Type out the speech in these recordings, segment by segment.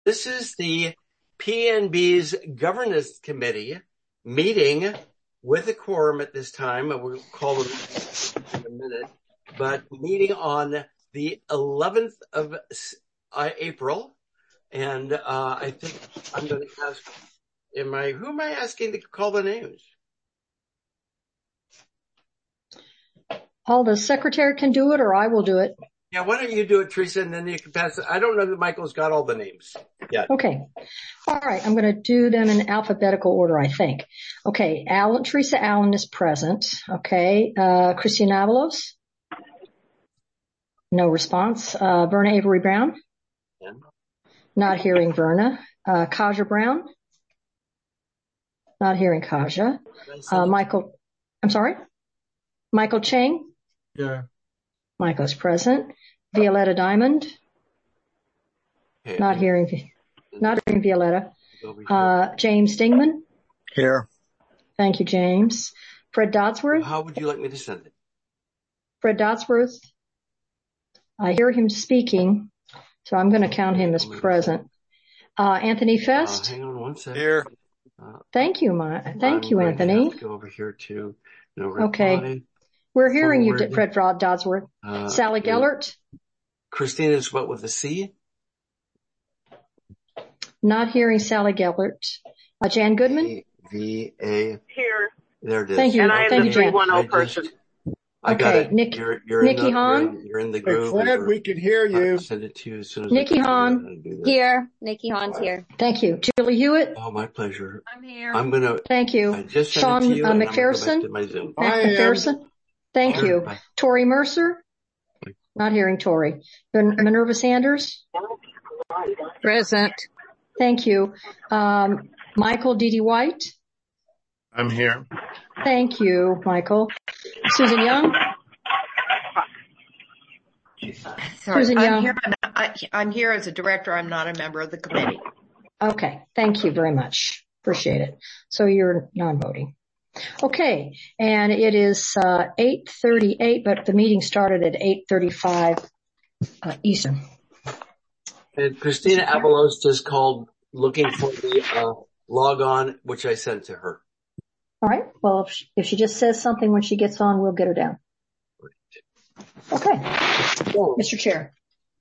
This is the PNB's Governance Committee meeting with a quorum at this time. We'll call them in a minute, but meeting on the 11th of April. And I think I'm going to ask, who am I asking to call the names? The secretary can do it, or I will do it. Yeah, why don't you do it, Teresa, and then you can pass it. I don't know that Michael's got all the names yet. Okay. All right. I'm going to do them in alphabetical order, I think. Okay. Teresa Allen is present. Okay. Christina Avalos? No response. Verna Avery Brown? Yeah. Not hearing Verna. Kaja Brown? Not hearing Kaja. Michael, I'm sorry? Michael Chang? Yeah. Michael's present. Violetta Diamond? Okay. Not hearing Violetta. James Dingman? Here. Thank you, James. Fred Dodsworth? How would you like me to send it? Fred Dodsworth? I hear him speaking, so I'm going to count him as present. Anthony Fest? Hang on one second. Here. Thank you, Anthony. Let's go over here to no reply. Okay. We're hearing you, Fred Dodsworth. Sally Gellert? Christina is what with a C? Not hearing Sally Gellert. Jan Goodman? V-A. Here. There it is. Thank you. And I am Thank the you, Jan. 310 person. I got it. You're Nikki Hahn? You're in the Hey, group. Fred, we can hear you. I'll send it to you as soon as Nikki I can Hahn. do that. Here. Nikki Hahn's here. Thank you. Julie Hewitt? Oh, my pleasure. I'm here. I'm going to. Thank you. I just sent Sean it to you, and McPherson? I'm going to go back to my Zoom. McPherson? Thank All you. right, bye. Tori Mercer? Not hearing Tori. Minerva Sanders? Present. Thank you. Michael D.D. White? I'm here. Thank you, Michael. Susan Young? Sorry, Susan Young. I'm here as a director. I'm not a member of the committee. Okay. Thank you very much. Appreciate it. So you're non-voting. Okay. And it is 8:38, but the meeting started at 8:35 Eastern. And Christina Avalos just called looking for the log on, which I sent to her. All right. Well, if she just says something when she gets on, we'll get her down. Okay. Mr. Chair.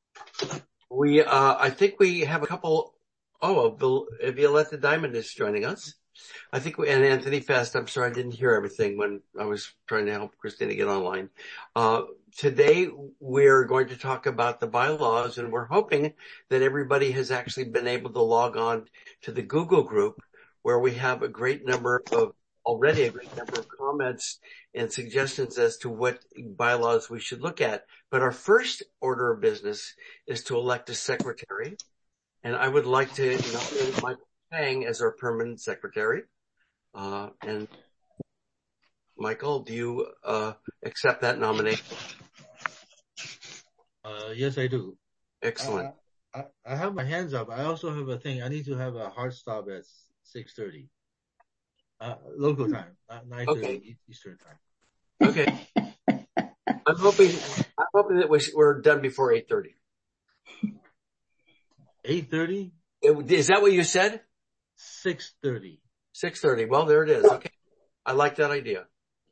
I think we have a couple. Violetta Diamond is joining us. And Anthony Fest. I'm sorry, I didn't hear everything when I was trying to help Christina get online. Today we're going to talk about the bylaws, and we're hoping that everybody has actually been able to log on to the Google group, where we have a great number of comments and suggestions as to what bylaws we should look at. But our first order of business is to elect a secretary. And I would like to nominate Michael Chang as our permanent secretary. And Michael, do you accept that nomination? Yes, I do. Excellent. I have my hands up. I also have a thing. I need to have a hard stop at 6:30. Local time, not 9:30 Eastern time. Okay. I'm hoping that we're done before 8:30. 8:30? Is that what you said? 6:30. 6:30. Well, there it is. Okay. I like that idea.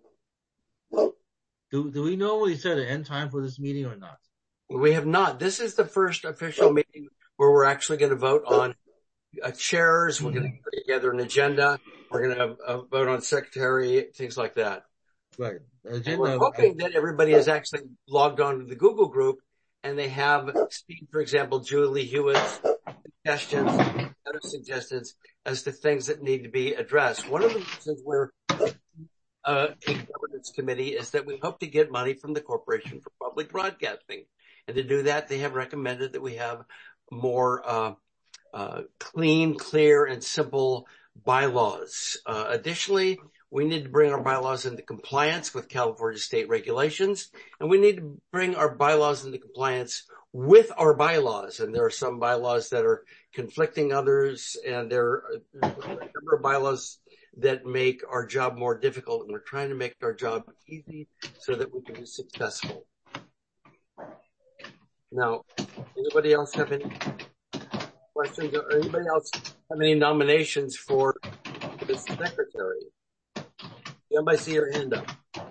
Do we normally set an end time for this meeting or not? We have not. This is the first official meeting where we're actually going to vote on chairs. We're going to put together an agenda. We're going to vote on secretary, things like that. Right. And we're hoping that everybody has actually logged on to the Google group and they have seen, for example, Julie Hewitt's suggestions, other suggestions as to things that need to be addressed. One of the reasons we're a governance committee is that we hope to get money from the Corporation for Public Broadcasting. And to do that, they have recommended that we have more clean, clear, and simple bylaws. Additionally, we need to bring our bylaws into compliance with California state regulations, and we need to bring our bylaws into compliance with our bylaws. And there are some bylaws that are conflicting others, and there are a number of bylaws that make our job more difficult, and we're trying to make our job easy so that we can be successful. Now, anybody else have any questions, or anybody else have any nominations for the secretary? Anybody see your hand up?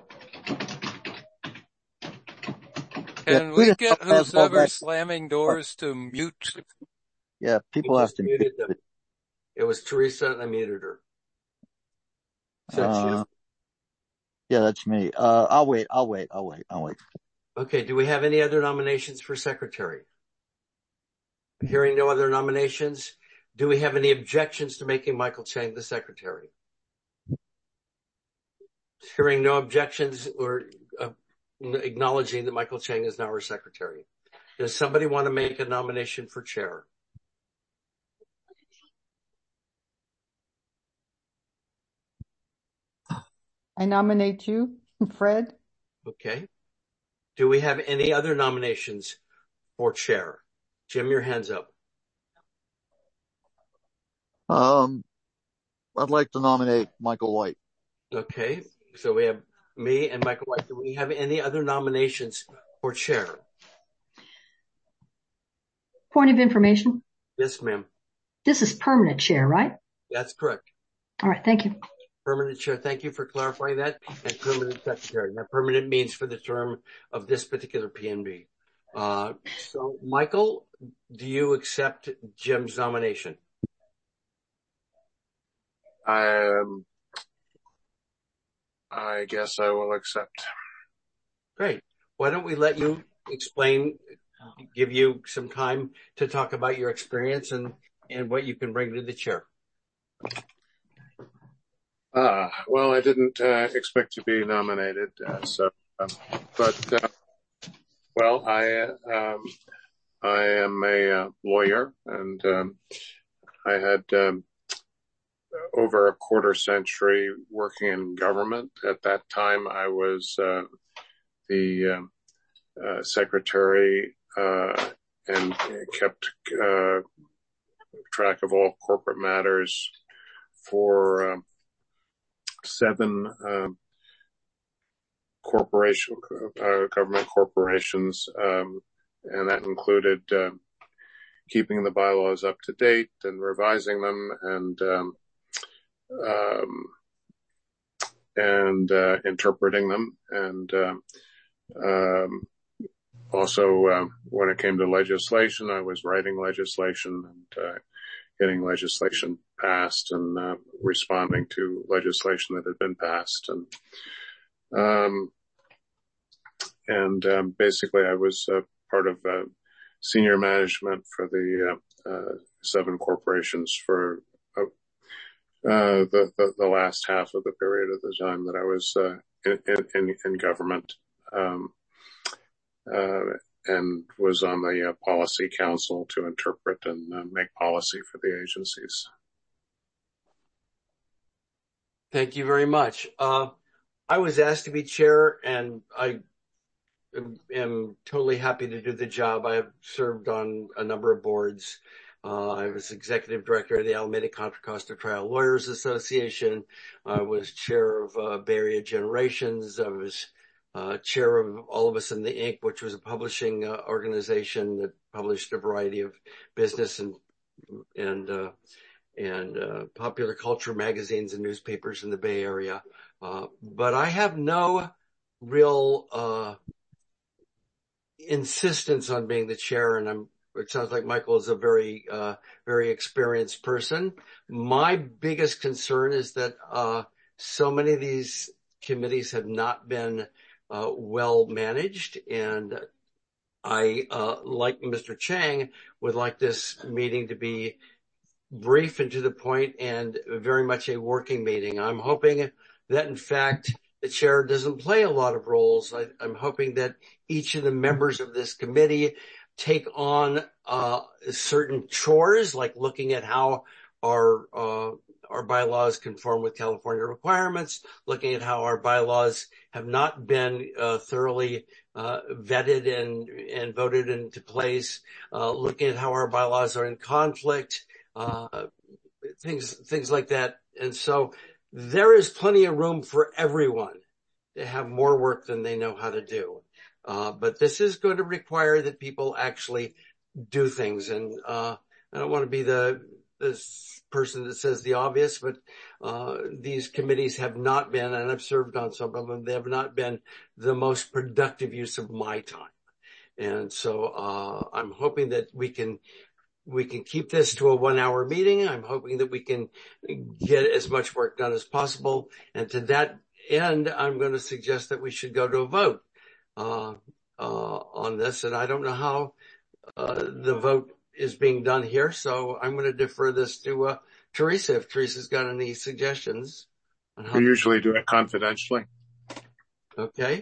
Can we get who's ever slamming doors to mute? Yeah, people have to mute them. It was Teresa, and I muted her. So yeah, that's me. I'll wait. Okay, do we have any other nominations for secretary? Hearing no other nominations, do we have any objections to making Michael Chang the secretary? Hearing no objections, or acknowledging that Michael Chang is now our secretary. Does somebody want to make a nomination for chair? I nominate you, Fred. Okay. Do we have any other nominations for chair? Jim, your hand's up. I'd like to nominate Michael White. Okay. So we have me and Michael White. Do we have any other nominations for chair? Point of information. Yes, ma'am. This is permanent chair, right? That's correct. All right. Thank you. Permanent chair. Thank you for clarifying that. And permanent secretary. Now, permanent means for the term of this particular PNB. So Michael, do you accept Jim's nomination? I guess I will accept. Great. Why don't we let you explain, give you some time to talk about your experience and what you can bring to the chair. Well, I didn't expect to be nominated, well, I am a lawyer, and I had over a quarter century working in government. At that time, I was the secretary and kept track of all corporate matters for 7 government corporations, and that included keeping the bylaws up to date and revising them, and interpreting them, and also when it came to legislation, I was writing legislation and getting legislation passed and responding to legislation that had been passed, and basically I was part of senior management for the 7 corporations for the last half of the period of the time that I was in government, and was on the policy council to interpret and make policy for the agencies. Thank you very much. I was asked to be chair, and I am totally happy to do the job. I have served on a number of boards. I was executive director of the Alameda Contra Costa Trial Lawyers Association. I was chair of Bay Area Generations. I was chair of All of Us in the Ink, which was a publishing organization that published a variety of business and popular culture magazines and newspapers in the Bay Area. But I have no real insistence on being the chair, and it sounds like Michael is a very experienced person. My biggest concern is that so many of these committees have not been well managed, and I, like Mr. Chang, would like this meeting to be brief and to the point and very much a working meeting. I'm hoping that, in fact, the chair doesn't play a lot of roles. I'm hoping that each of the members of this committee take on certain chores, like looking at how our bylaws conform with California requirements, looking at how our bylaws have not been thoroughly vetted and voted into place, looking at how our bylaws are in conflict, things like that. And so there is plenty of room for everyone to have more work than they know how to do. But this is going to require that people actually do things. And I don't want to be this person that says the obvious, but these committees have not been, and I've served on some of them, they have not been the most productive use of my time. And so I'm hoping that we can keep this to a 1 hour meeting. I'm hoping that we can get as much work done as possible. And to that end, I'm going to suggest that we should go to a vote on this. And I don't know how the vote is being done here, so I'm going to defer this to Teresa, if Teresa's got any suggestions on how. We usually do it confidentially. Okay.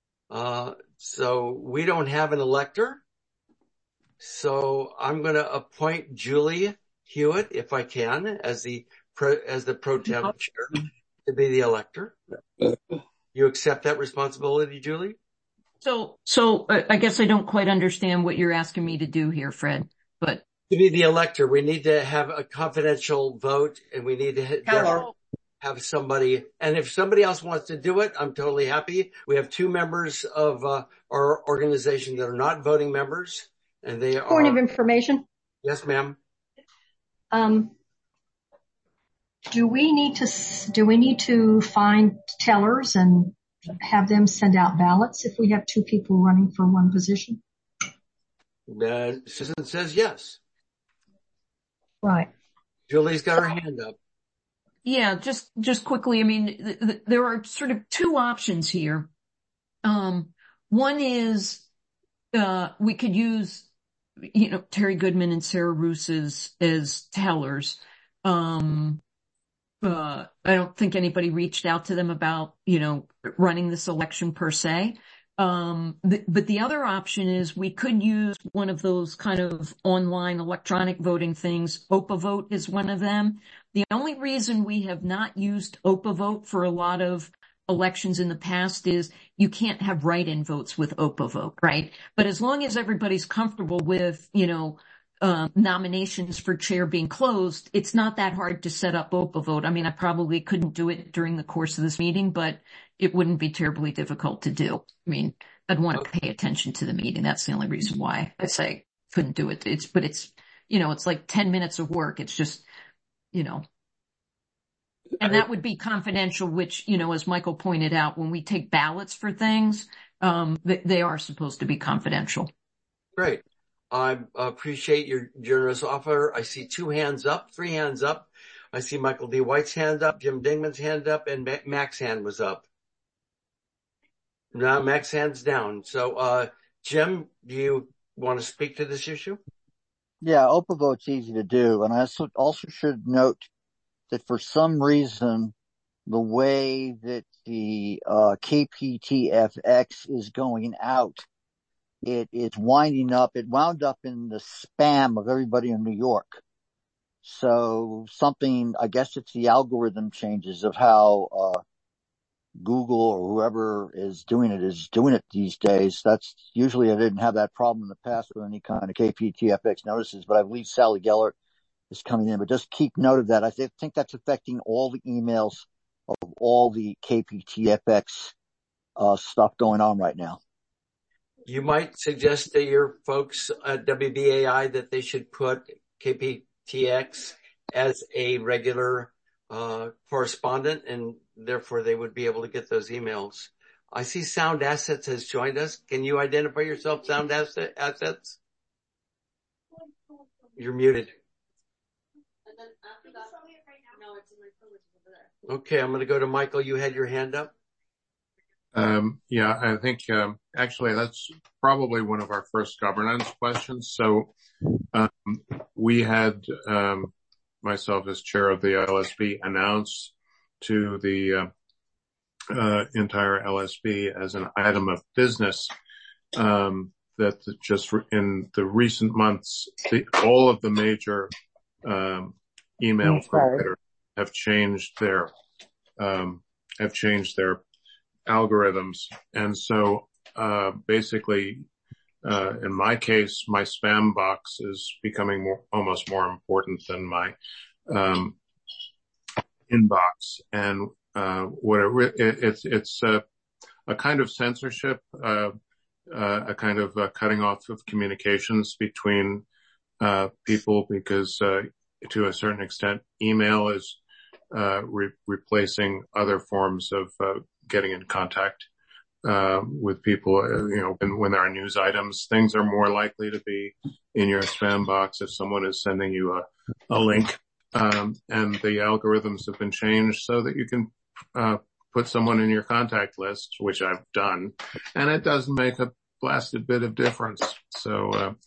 So we don't have an elector. So I'm going to appoint Julie Hewitt, if I can, as the pro tem chair to be the elector. You accept that responsibility, Julie? So I guess I don't quite understand what you're asking me to do here, Fred, but. To be the elector, we need to have a confidential vote, and we need to have somebody, and if somebody else wants to do it, I'm totally happy. We have 2 members of our organization that are not voting members, and they are. Point of information. Yes, ma'am. Do we need to find tellers and have them send out ballots if we have 2 people running for one position? Susan says yes. Right. Julie's got her hand up. Yeah, just quickly. I mean, there are sort of 2 options here. One is, we could use, Terry Goodman and Sarah Roos as tellers. I don't think anybody reached out to them about, running this election per se. But the other option is we could use one of those kind of online electronic voting things. OpaVote is one of them. The only reason we have not used OpaVote for a lot of elections in the past is you can't have write-in votes with OpaVote, right? But as long as everybody's comfortable with, nominations for chair being closed, it's not that hard to set up OpaVote. I mean, I probably couldn't do it during the course of this meeting, but it wouldn't be terribly difficult to do. I mean, I'd want to pay attention to the meeting. That's the only reason why I say couldn't do it. It's like 10 minutes of work. It's just, and that would be confidential, which, as Michael pointed out, when we take ballots for things, they are supposed to be confidential. Great. I appreciate your generous offer. I see 2 hands up, 3 hands up. I see Michael D. White's hand up, Jim Dingman's hand up, and Mac's hand was up. Now Mac's hand's down. So, Jim, do you want to speak to this issue? Yeah, OpaVote's easy to do. And I also should note that for some reason, the way that the KPTFX is going out, it is winding up. It wound up in the spam of everybody in New York. So I guess it's the algorithm changes of how Google or whoever is doing it these days. That's usually, I didn't have that problem in the past with any kind of KPTFX notices, but I believe Sally Gellert is coming in. But just keep note of that. I think that's affecting all the emails of all the KPTFX stuff going on right now. You might suggest to your folks at WBAI that they should put KPTX as a regular correspondent, and therefore they would be able to get those emails. I see Sound Assets has joined us. Can you identify yourself, Sound Assets? You're muted. Okay, I'm going to go to Michael. You had your hand up. Yeah, I think, actually that's probably one of our first governance questions. So, we had, myself as chair of the LSB announce to the, entire LSB as an item of business, that just in the recent months, all of the major, email providers have changed their algorithms. And so, basically, in my case, my spam box is becoming almost more important than my, inbox. And, it's a kind of censorship, a kind of cutting off of communications between, people because, to a certain extent, email is, replacing other forms of, getting in contact, with people, when there are news items, things are more likely to be in your spam box if someone is sending you a link. And the algorithms have been changed so that you can, put someone in your contact list, which I've done, and it doesn't make a blasted bit of difference. So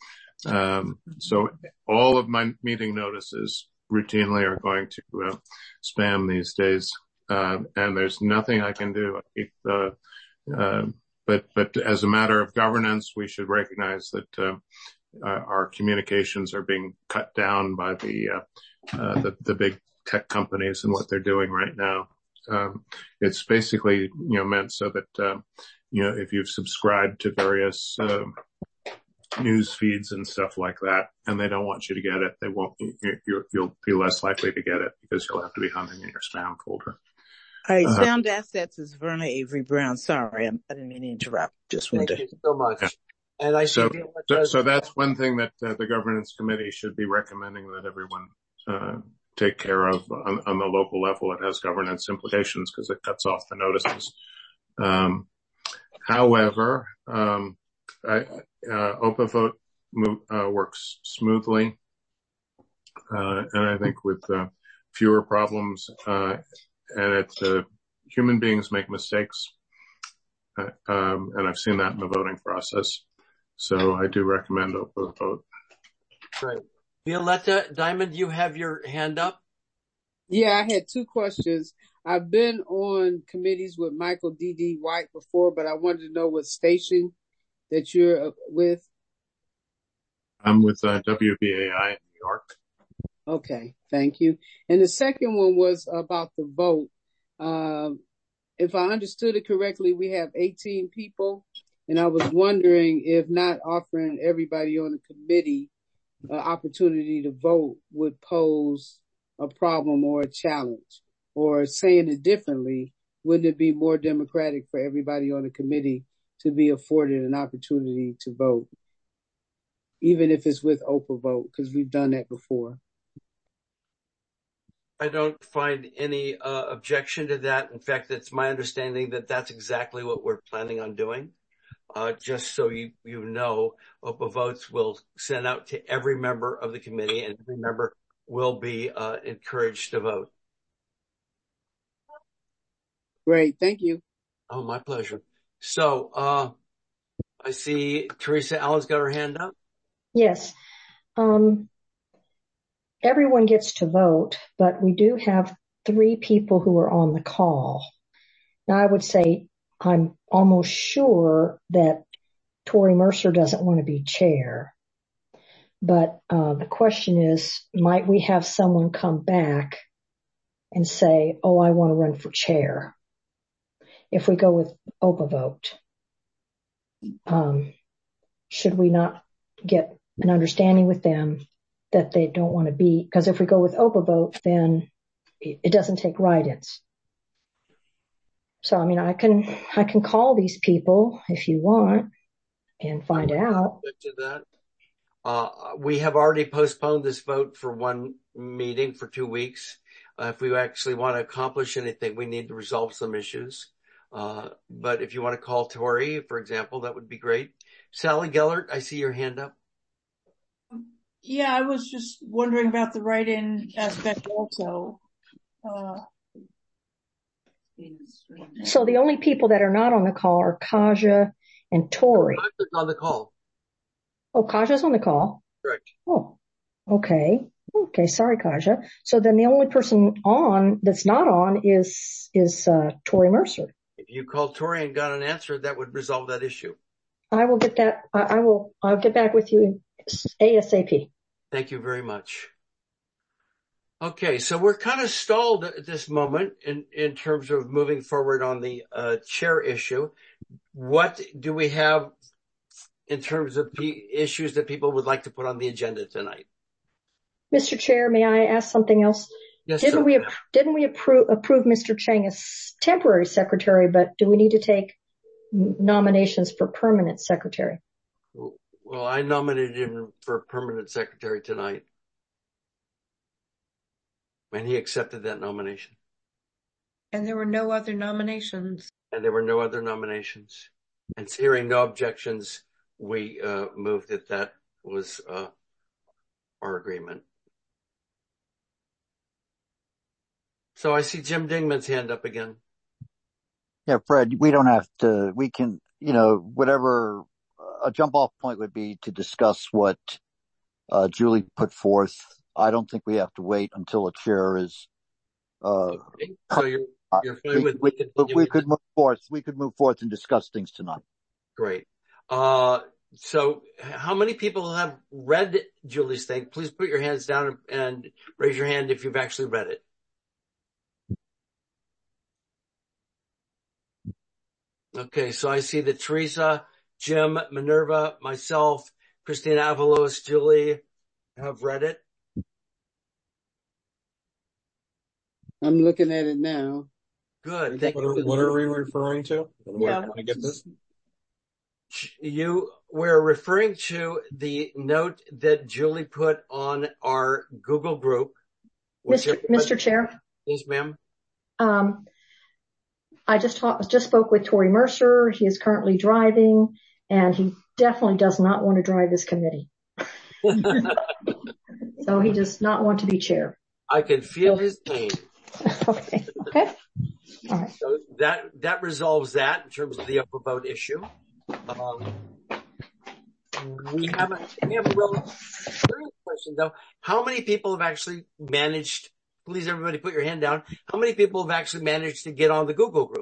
all of my meeting notices routinely are going to, spam these days. And there's nothing I can do. But as a matter of governance, we should recognize that, our communications are being cut down by the big tech companies and what they're doing right now. It's basically, meant so that, if you've subscribed to various, news feeds and stuff like that, and they don't want you to get it, you'll be less likely to get it because you'll have to be hunting in your spam folder. All right, Sound Assets is Verna Avery Brown. Sorry, I didn't mean to interrupt. Just wanted Thank you so much. Yeah. And I so that's one thing that the governance committee should be recommending that everyone take care of on the local level. It has governance implications because it cuts off the notices. However, OpaVote works smoothly, and I think with fewer problems. And human beings make mistakes, and I've seen that in the voting process. So I do recommend OpaVote. Right. Violetta Diamond, you have your hand up? Yeah, I had two questions. I've been on committees with Michael D.D. White before, but I wanted to know what station that you're with. I'm with WBAI in New York. Okay, thank you. And the second one was about the vote. If I understood it correctly, we have 18 people, and I was wondering if not offering everybody on the committee an opportunity to vote would pose a problem or a challenge. Or saying it differently, wouldn't it be more democratic for everybody on the committee to be afforded an opportunity to vote, even if it's with OpaVote, because we've done that before? I don't find any objection to that. In fact, it's my understanding that that's exactly what we're planning on doing. Just so you know, OpaVotes will send out to every member of the committee, and every member will be encouraged to vote. Great, thank you. Oh, my pleasure. So I see Teresa Allen's got her hand up. Yes. Everyone gets to vote, but we do have 3 people who are on the call. Now, I would say I'm almost sure that Tori Mercer doesn't want to be chair. But the question is, might we have someone come back and say, oh, I want to run for chair? If we go with OpaVote, should we not get an understanding with them that they don't want to be? Because if we go with OpaVote, then it doesn't take write-ins. So, I mean, I can call these people if you want and find out. We have already postponed this vote for one meeting for 2 weeks. If we actually want to accomplish anything, we need to resolve some issues. But if you want to call Tori, for example, that would be great. Sally Gellert, I see your hand up. Yeah, I was just wondering about the write-in aspect also. So the only people that are not on the call are Kaja and Tori. Kaja's on the call. Oh, Kaja's on the call? Correct. Oh, okay. Okay, sorry, Kaja. So then the only person on that's not on is Tori Mercer. If you called Tori and got an answer, that would resolve that issue. I will get that. I'll get back with you ASAP. Thank you very much. Okay, so we're kind of stalled at this moment in terms of moving forward on the chair issue. What do we have in terms of issues that people would like to put on the agenda tonight? Mr. Chair, may I ask something else? Yes, didn't we approve Mr. Chang as temporary secretary, but do we need to take nominations for permanent secretary? Well, I nominated him for permanent secretary tonight. And he accepted that nomination. And there were no other nominations. And there were no other nominations. And hearing no objections, we moved that was our agreement. So I see Jim Dingman's hand up again. Yeah, Fred, we don't have to, we can, whatever a jump off point would be to discuss what Julie put forth. I don't think we have to wait until a chair is okay. So you're fine with we could move forth. We could move forth and discuss things tonight. Great. So how many people have read Julie's thing? Please put your hands down and raise your hand if you've actually read it. Okay, so I see that Teresa, Jim, Minerva, myself, Christina Avalos, Julie have read it. I'm looking at it now. Good. Thank you. What are we referring to? And where can I get this? We're referring to the note that Julie put on our Google group. Mr. Chair. Yes, ma'am. I just spoke with Tory Mercer. He is currently driving, and he definitely does not want to drive this committee. So he does not want to be chair. I can feel his pain. Okay. All right. So that resolves that in terms of the upvote issue. We have a real serious question though. How many people have actually managed? Please, everybody, put your hand down. How many people have actually managed to get on the Google group?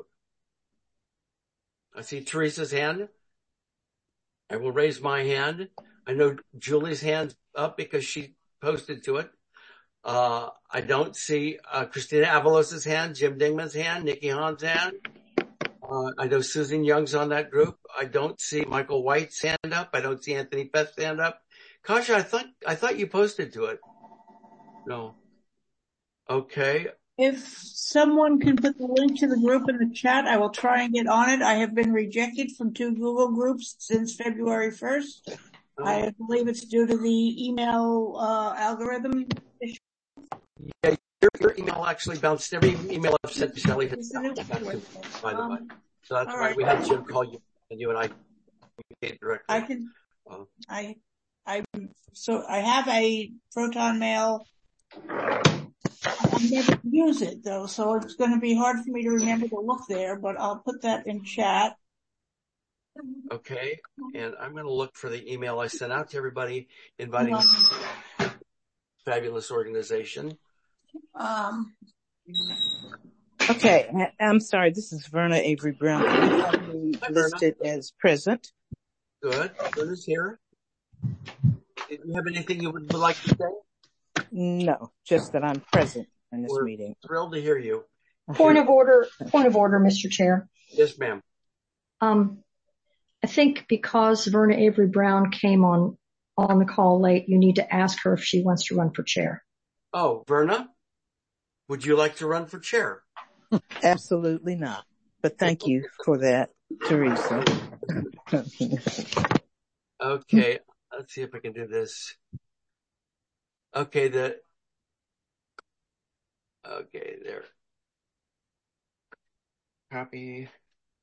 I see Teresa's hand. I will raise my hand. I know Julie's hand's up because she posted to it. I don't see Christina Avalos's hand, Jim Dingman's hand, Nikki Hahn's hand. I know Susan Young's on that group. I don't see Michael White's hand up. I don't see Anthony Best's hand up. Kasha, I thought you posted to it. No. Okay. If someone can put the link to the group in the chat, I will try and get on it. I have been rejected from 2 Google groups since February 1st. I believe it's due to the email algorithm issue. Yeah, your email actually bounced. Every email I've sent to Shelley has bounced back, by the way. So that's why we had Jim call you, and you and I communicate directly. So I have a Proton Mail. I never use it though, so it's going to be hard for me to remember to look there, but I'll put that in chat. Okay, and I'm going to look for the email I sent out to everybody inviting this fabulous organization. Okay, I'm sorry. This is Verna Avery Brown. You have me listed as present. Good. Verna's here. Do you have anything you would like to say? No, just that I'm present in this meeting. Thrilled to hear you. Point of order, Mr. Chair. Yes, ma'am. I think because Verna Avery Brown came on the call late, you need to ask her if she wants to run for chair. Oh, Verna, would you like to run for chair? Absolutely not. But thank you for that, Teresa. Okay, let's see if I can do this. Okay, there. Copy.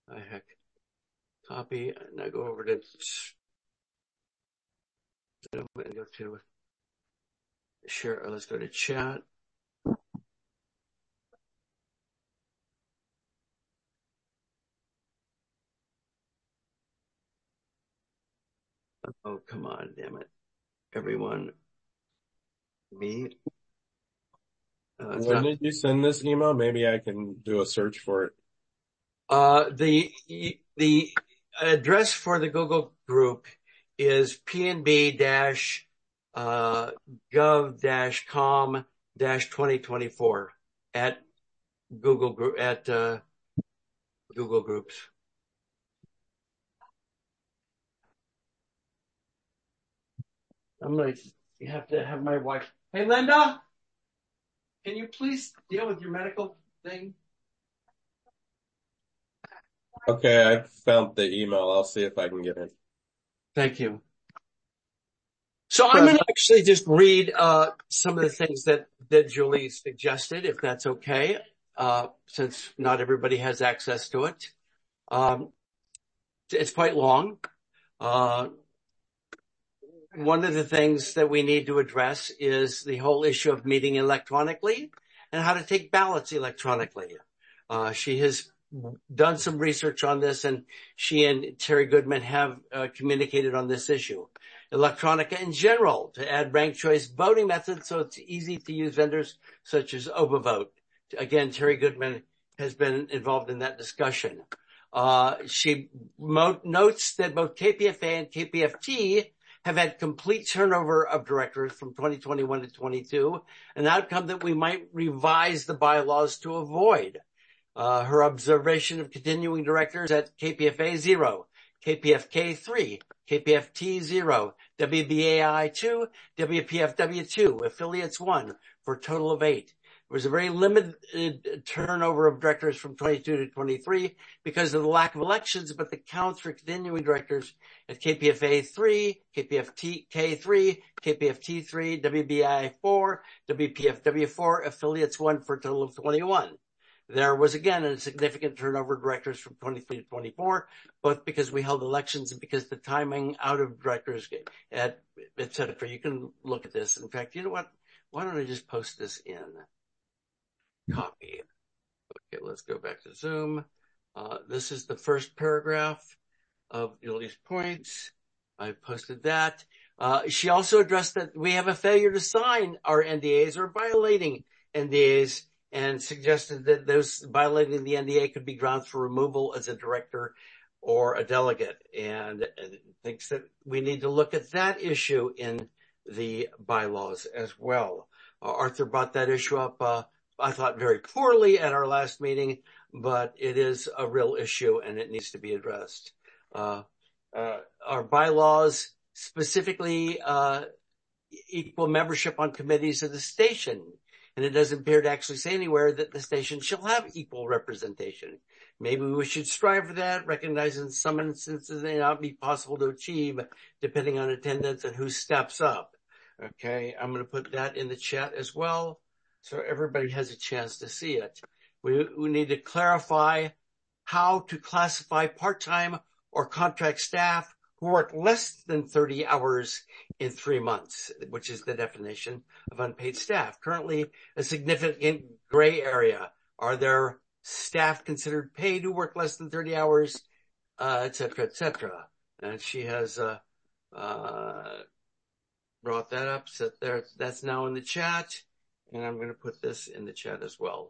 Copy. Now go over to Zoom and go to share. Let's go to chat. Oh, come on, damn it. Everyone. Me. When did you send this email? Maybe I can do a search for it. The address for the Google group is pnb-gov-com-2024 at Google group, Google Groups. You have to have my wife. Hey, Linda, can you please deal with your medical thing? Okay, I found the email. I'll see if I can get in. Thank you. So I'm going to actually just read some of the things that Julie suggested, if that's okay, since not everybody has access to it. It's quite long. One of the things that we need to address is the whole issue of meeting electronically and how to take ballots electronically. She has done some research on this, and she and Terry Goodman have communicated on this issue. Electronica in general, to add ranked choice voting methods so it's easy to use vendors such as OvaVote. Again, Terry Goodman has been involved in that discussion. She notes that both KPFA and KPFT have had complete turnover of directors from 2021 to 22, an outcome that we might revise the bylaws to avoid. Her observation of continuing directors at KPFA 0, KPFK 3, KPFT 0, WBAI 2, WPFW 2, affiliates 1, for a total of 8. There was a very limited turnover of directors from 22 to 23 because of the lack of elections, but the counts for continuing directors at KPFA 3, KPFK 3, KPFT 3, WBAI 4, WPFW 4, affiliates 1, for a total of 21. There was again a significant turnover of directors from 23 to 24, both because we held elections and because the timing out of directors, et cetera. You can look at this. In fact, you know what? Why don't I just post this in? Copy. Okay, let's go back to Zoom. This is the first paragraph of Julie's points. I posted that. She also addressed that we have a failure to sign our NDAs or violating NDAs, and suggested that those violating the NDA could be grounds for removal as a director or a delegate, and thinks that we need to look at that issue in the bylaws as well. Arthur brought that issue up, I thought very poorly at our last meeting, but it is a real issue and it needs to be addressed. Our bylaws specifically equal membership on committees of the station, and it doesn't appear to actually say anywhere that the station shall have equal representation. Maybe we should strive for that, recognizing some instances it may not be possible to achieve depending on attendance and who steps up. Okay, I'm going to put that in the chat as well, so everybody has a chance to see it. We need to clarify how to classify part-time or contract staff who work less than 30 hours in 3 months, which is the definition of unpaid staff. Currently, a significant gray area. Are there staff considered paid who work less than 30 hours, et cetera, et cetera? And she has brought that up. So that's now in the chat. And I'm going to put this in the chat as well.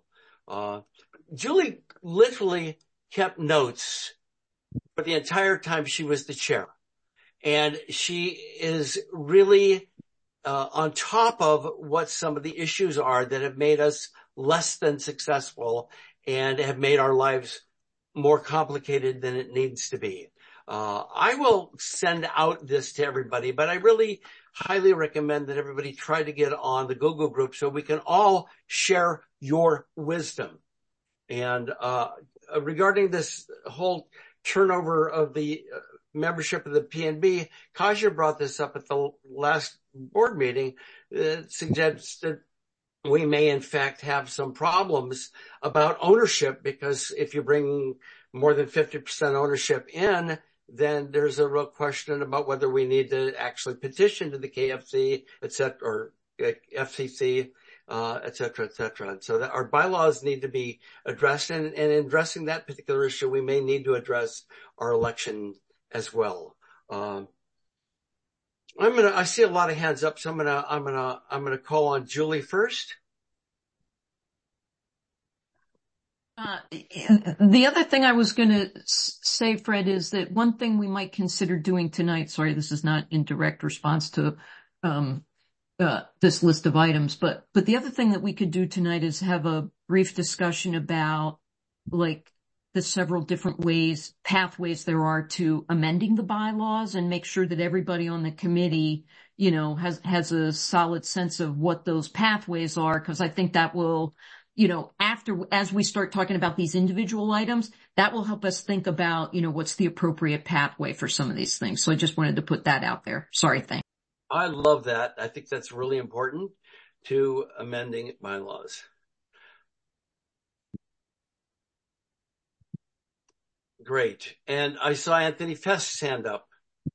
Julie literally kept notes for the entire time she was the chair. And she is really on top of what some of the issues are that have made us less than successful and have made our lives more complicated than it needs to be. I will send out this to everybody, but I really highly recommend that everybody try to get on the Google group so we can all share your wisdom. And regarding this whole turnover of the membership of the PNB, Kasia brought this up at the last board meeting. It suggests that we may in fact have some problems about ownership, because if you bring more than 50% ownership in, then there's a real question about whether we need to actually petition to the KFC, et cetera, or FCC, et cetera, et cetera. And so that our bylaws need to be addressed, and in addressing that particular issue, we may need to address our election as well. I see a lot of hands up, so I'm gonna call on Julie first. The other thing I was going to say, Fred, is that one thing we might consider doing tonight, sorry, this is not in direct response to this list of items, but the other thing that we could do tonight is have a brief discussion about like the several different pathways there are to amending the bylaws, and make sure that everybody on the committee, you know, has a solid sense of what those pathways are, because I think that will, you know, as we start talking about these individual items, that will help us think about, you know, what's the appropriate pathway for some of these things. So I just wanted to put that out there. Sorry, thanks. I love that. I think that's really important to amending bylaws. Great. And I saw Anthony Fest's hand up.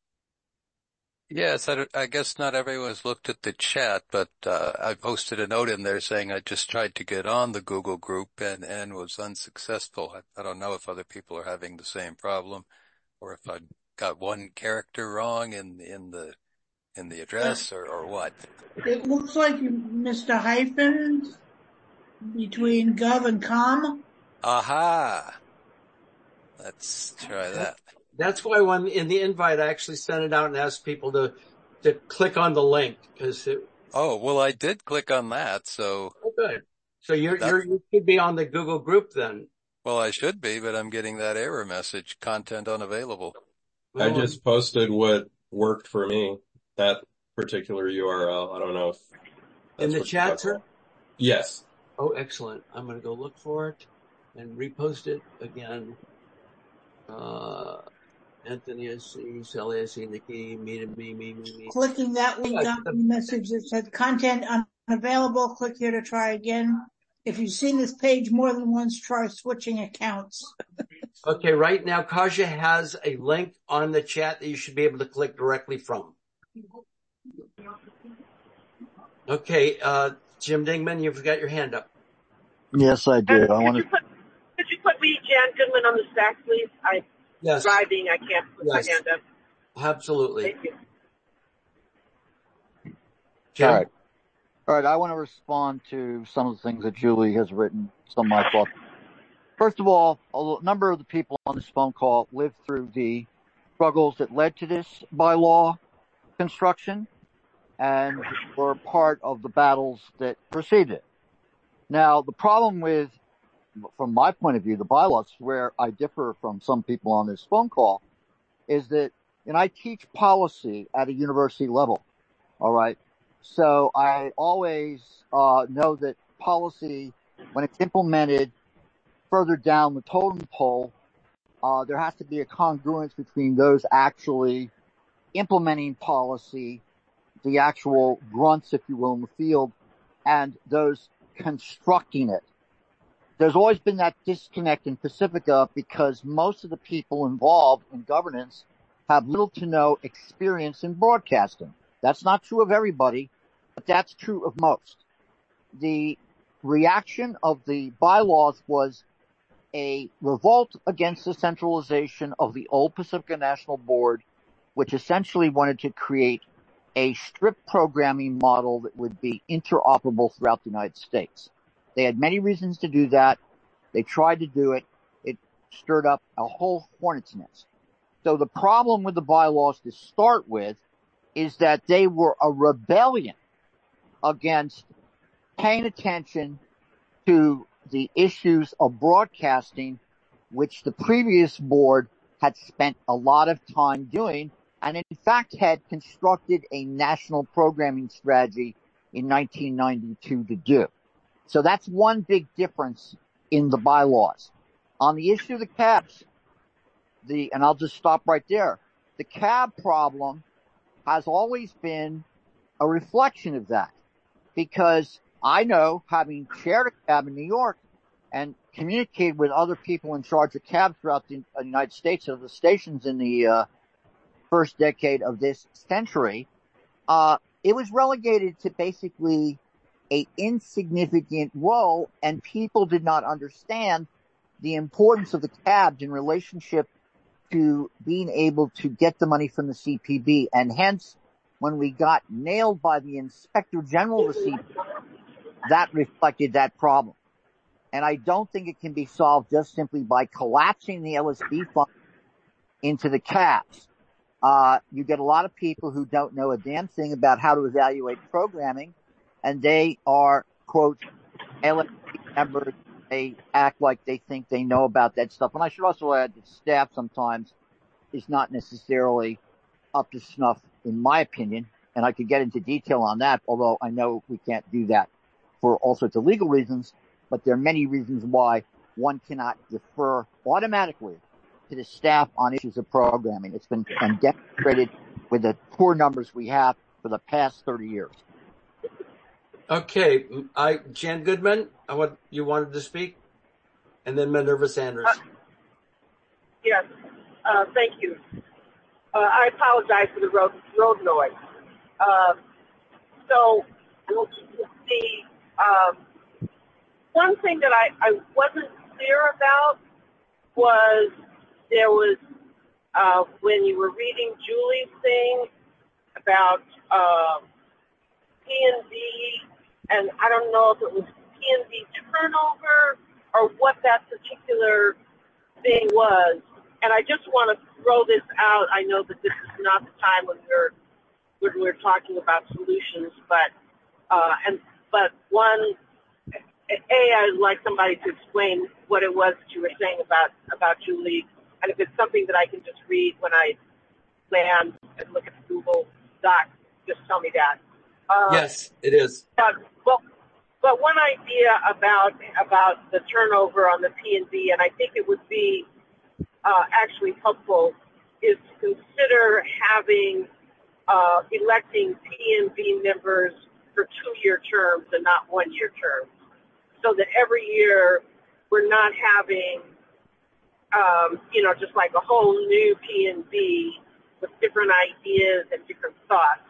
Yes, I guess not everyone's looked at the chat, but I posted a note in there saying I just tried to get on the Google group and was unsuccessful. I don't know if other people are having the same problem or if I got one character wrong in the address or what. It looks like you missed a hyphen between gov and com. Aha! Let's try that. That's why when in the invite, I actually sent it out and asked people to click on the link because Oh, well, I did click on that, so. Oh, good. So you should be on the Google group then. Well, I should be, but I'm getting that error message, content unavailable. I just posted what worked for me, that particular URL. I don't know if in the chat, sir? Yes. Oh, excellent. I'm going to go look for it and repost it again. Anthony, I see, Sally, I see, Nikki, me. Clicking that link got the message that said content unavailable. Click here to try again. If you've seen this page more than once, try switching accounts. Okay, right now, Kaja has a link on the chat that you should be able to click directly from. Okay, Jim Dingman, you've got your hand up. Yes, I do. Could you put me, Jan Goodman, on the stack, please? I'm driving. I can't put my hand up. Absolutely. Thank you. Jim? All right. I want to respond to some of the things that Julie has written, some of my thoughts. First of all, a number of the people on this phone call lived through the struggles that led to this bylaw construction and were part of the battles that preceded it. Now, the problem with, from my point of view, the bylaws, where I differ from some people on this phone call, is that, and I teach policy at a university level, all right? So I always know that policy, when it's implemented further down the totem pole, there has to be a congruence between those actually implementing policy, the actual grunts, if you will, in the field, and those constructing it. There's always been that disconnect in Pacifica because most of the people involved in governance have little to no experience in broadcasting. That's not true of everybody, but that's true of most. The reaction of the bylaws was a revolt against the centralization of the old Pacifica National Board, which essentially wanted to create a strict programming model that would be interoperable throughout the United States. They had many reasons to do that. They tried to do it. It stirred up a whole hornet's nest. So the problem with the bylaws to start with is that they were a rebellion against paying attention to the issues of broadcasting, which the previous board had spent a lot of time doing, and in fact had constructed a national programming strategy in 1992 to do. So that's one big difference in the bylaws. On the issue of the cabs, and I'll just stop right there. The cab problem has always been a reflection of that, because I know, having chaired a cab in New York and communicated with other people in charge of cabs throughout the United States of the stations in the first decade of this century, it was relegated to basically a insignificant role, and people did not understand the importance of the cabs in relationship to being able to get the money from the CPB. And hence, when we got nailed by the Inspector General of the CPB, that reflected that problem. And I don't think it can be solved just simply by collapsing the LSB fund into the cabs. You get a lot of people who don't know a damn thing about how to evaluate programming, and they are, quote, LSB members. They act like they think they know about that stuff. And I should also add that staff sometimes is not necessarily up to snuff, in my opinion, and I could get into detail on that, although I know we can't do that for all sorts of legal reasons, but there are many reasons why one cannot defer automatically to the staff on issues of programming. It's been demonstrated with the poor numbers we have. for the past 30 years. Okay. Jan Goodman, you wanted to speak? And then Minerva Sanders. Yes. Thank you. I apologize for the road noise. So the one thing that I wasn't clear about was when you were reading Julie's thing about P&D, and I don't know if it was P&D turnover or what that particular thing was. And I just want to throw this out. I know that this is not the time when we're talking about solutions, but I'd like somebody to explain what it was that you were saying about Julie, and if it's something that I can just read when I land and look at the Google Doc, just tell me that. Yes, it is. But one idea about the turnover on the P&D, and I think it would be actually helpful, is to consider electing P&D members for 2-year terms and not 1-year terms, so that every year we're not having, just like a whole new P&D with different ideas and different thoughts.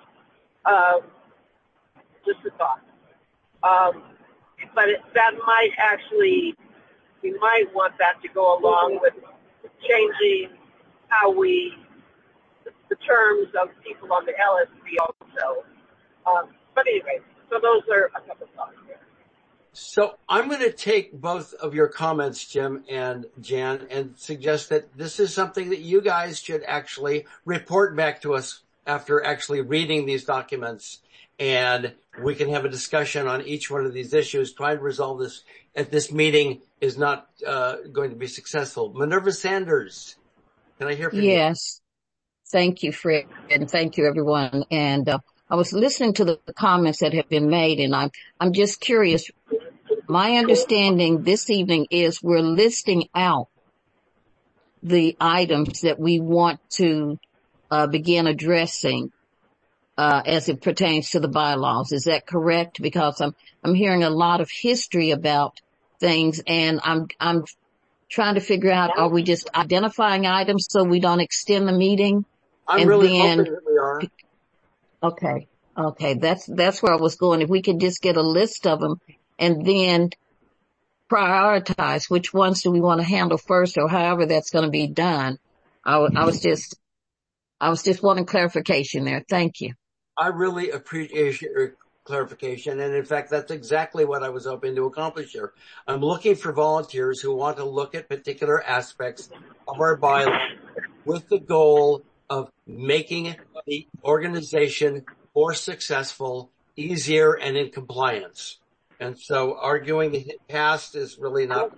Just a thought. But that might actually, we might want that to go along with changing how the terms of people on the LSP also. But anyway, so those are a couple of thoughts there. So I'm going to take both of your comments, Jim and Jan, and suggest that this is something that you guys should actually report back to us after actually reading these documents, and we can have a discussion on each one of these issues. Trying to resolve this at this meeting is not going to be successful. Minerva Sanders, can I hear from you? Yes. Thank you, Fred, and thank you, everyone. And I was listening to the comments that have been made, and I'm just curious. My understanding this evening is we're listing out the items that we want to begin addressing as it pertains to the bylaws. Is that correct? Because I'm hearing a lot of history about things, and I'm trying to figure out, are we just identifying items so we don't extend the meeting? I'm really hoping that we are. Okay. That's where I was going. If we could just get a list of them and then prioritize which ones do we want to handle first, or however that's going to be done. I was just wanting clarification there. Thank you. I really appreciate your clarification. And in fact, that's exactly what I was hoping to accomplish here. I'm looking for volunteers who want to look at particular aspects of our bylaw with the goal of making the organization more successful, easier, and in compliance. And so arguing the past is really not.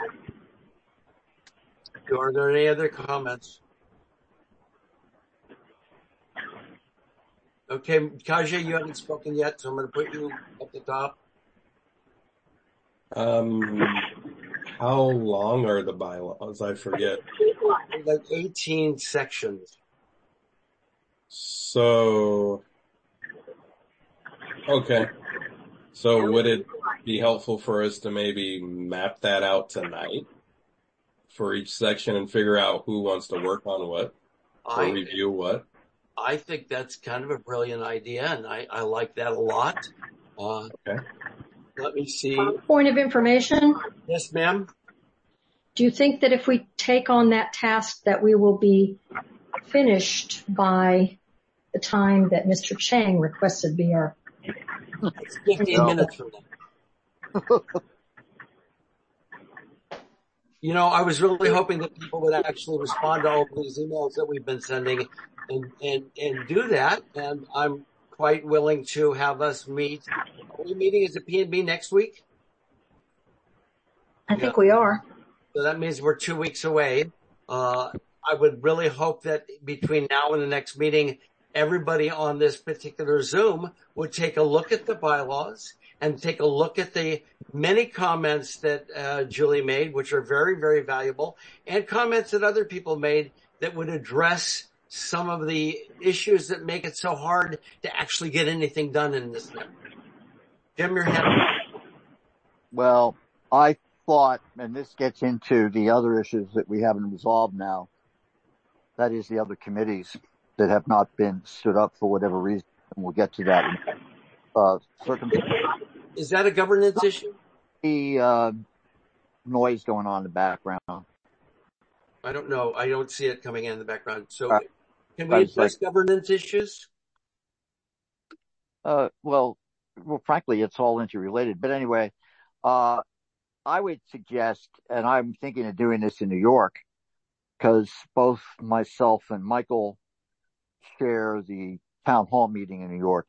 Are there any other comments? Okay, Kaja, you haven't spoken yet, so I'm going to put you at the top. How long are the bylaws? I forget. Like 18 sections. So, okay. So would it be helpful for us to maybe map that out tonight for each section and figure out who wants to work on what or review what? I think that's kind of a brilliant idea, and I like that a lot. Okay. Let me see. Point of information. Yes, ma'am. Do you think that if we take on that task that we will be finished by the time that Mr. Chang requested be our... It's 15 minutes from now. You know, I was really hoping that people would actually respond to all of these emails that we've been sending and do that. And I'm quite willing to have us meet. Are we meeting as a P&B next week? I think we are. So that means we're 2 weeks away. I would really hope that between now and the next meeting, everybody on this particular Zoom would take a look at the bylaws and take a look at the many comments that Julie made, which are very, very valuable, and comments that other people made that would address some of the issues that make it so hard to actually get anything done in this network? Jim, your hand. Well, I thought, and this gets into the other issues that we haven't resolved now, that is the other committees that have not been stood up for whatever reason, and we'll get to that in circumstance. Is that a governance issue? The noise going on in the background. I don't know. I don't see it coming in the background. So can we address governance issues? Well, frankly, it's all interrelated. But anyway, I would suggest, and I'm thinking of doing this in New York, because both myself and Michael share the town hall meeting in New York.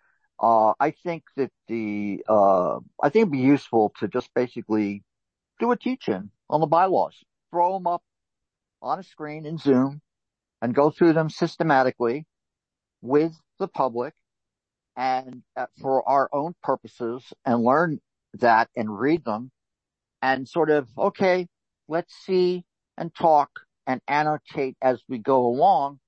I think that I think it'd be useful to just basically do a teach-in on the bylaws, throw them up on a screen in Zoom and go through them systematically with the public and for our own purposes, and learn that and read them and sort of, okay, let's see and talk and annotate as we go along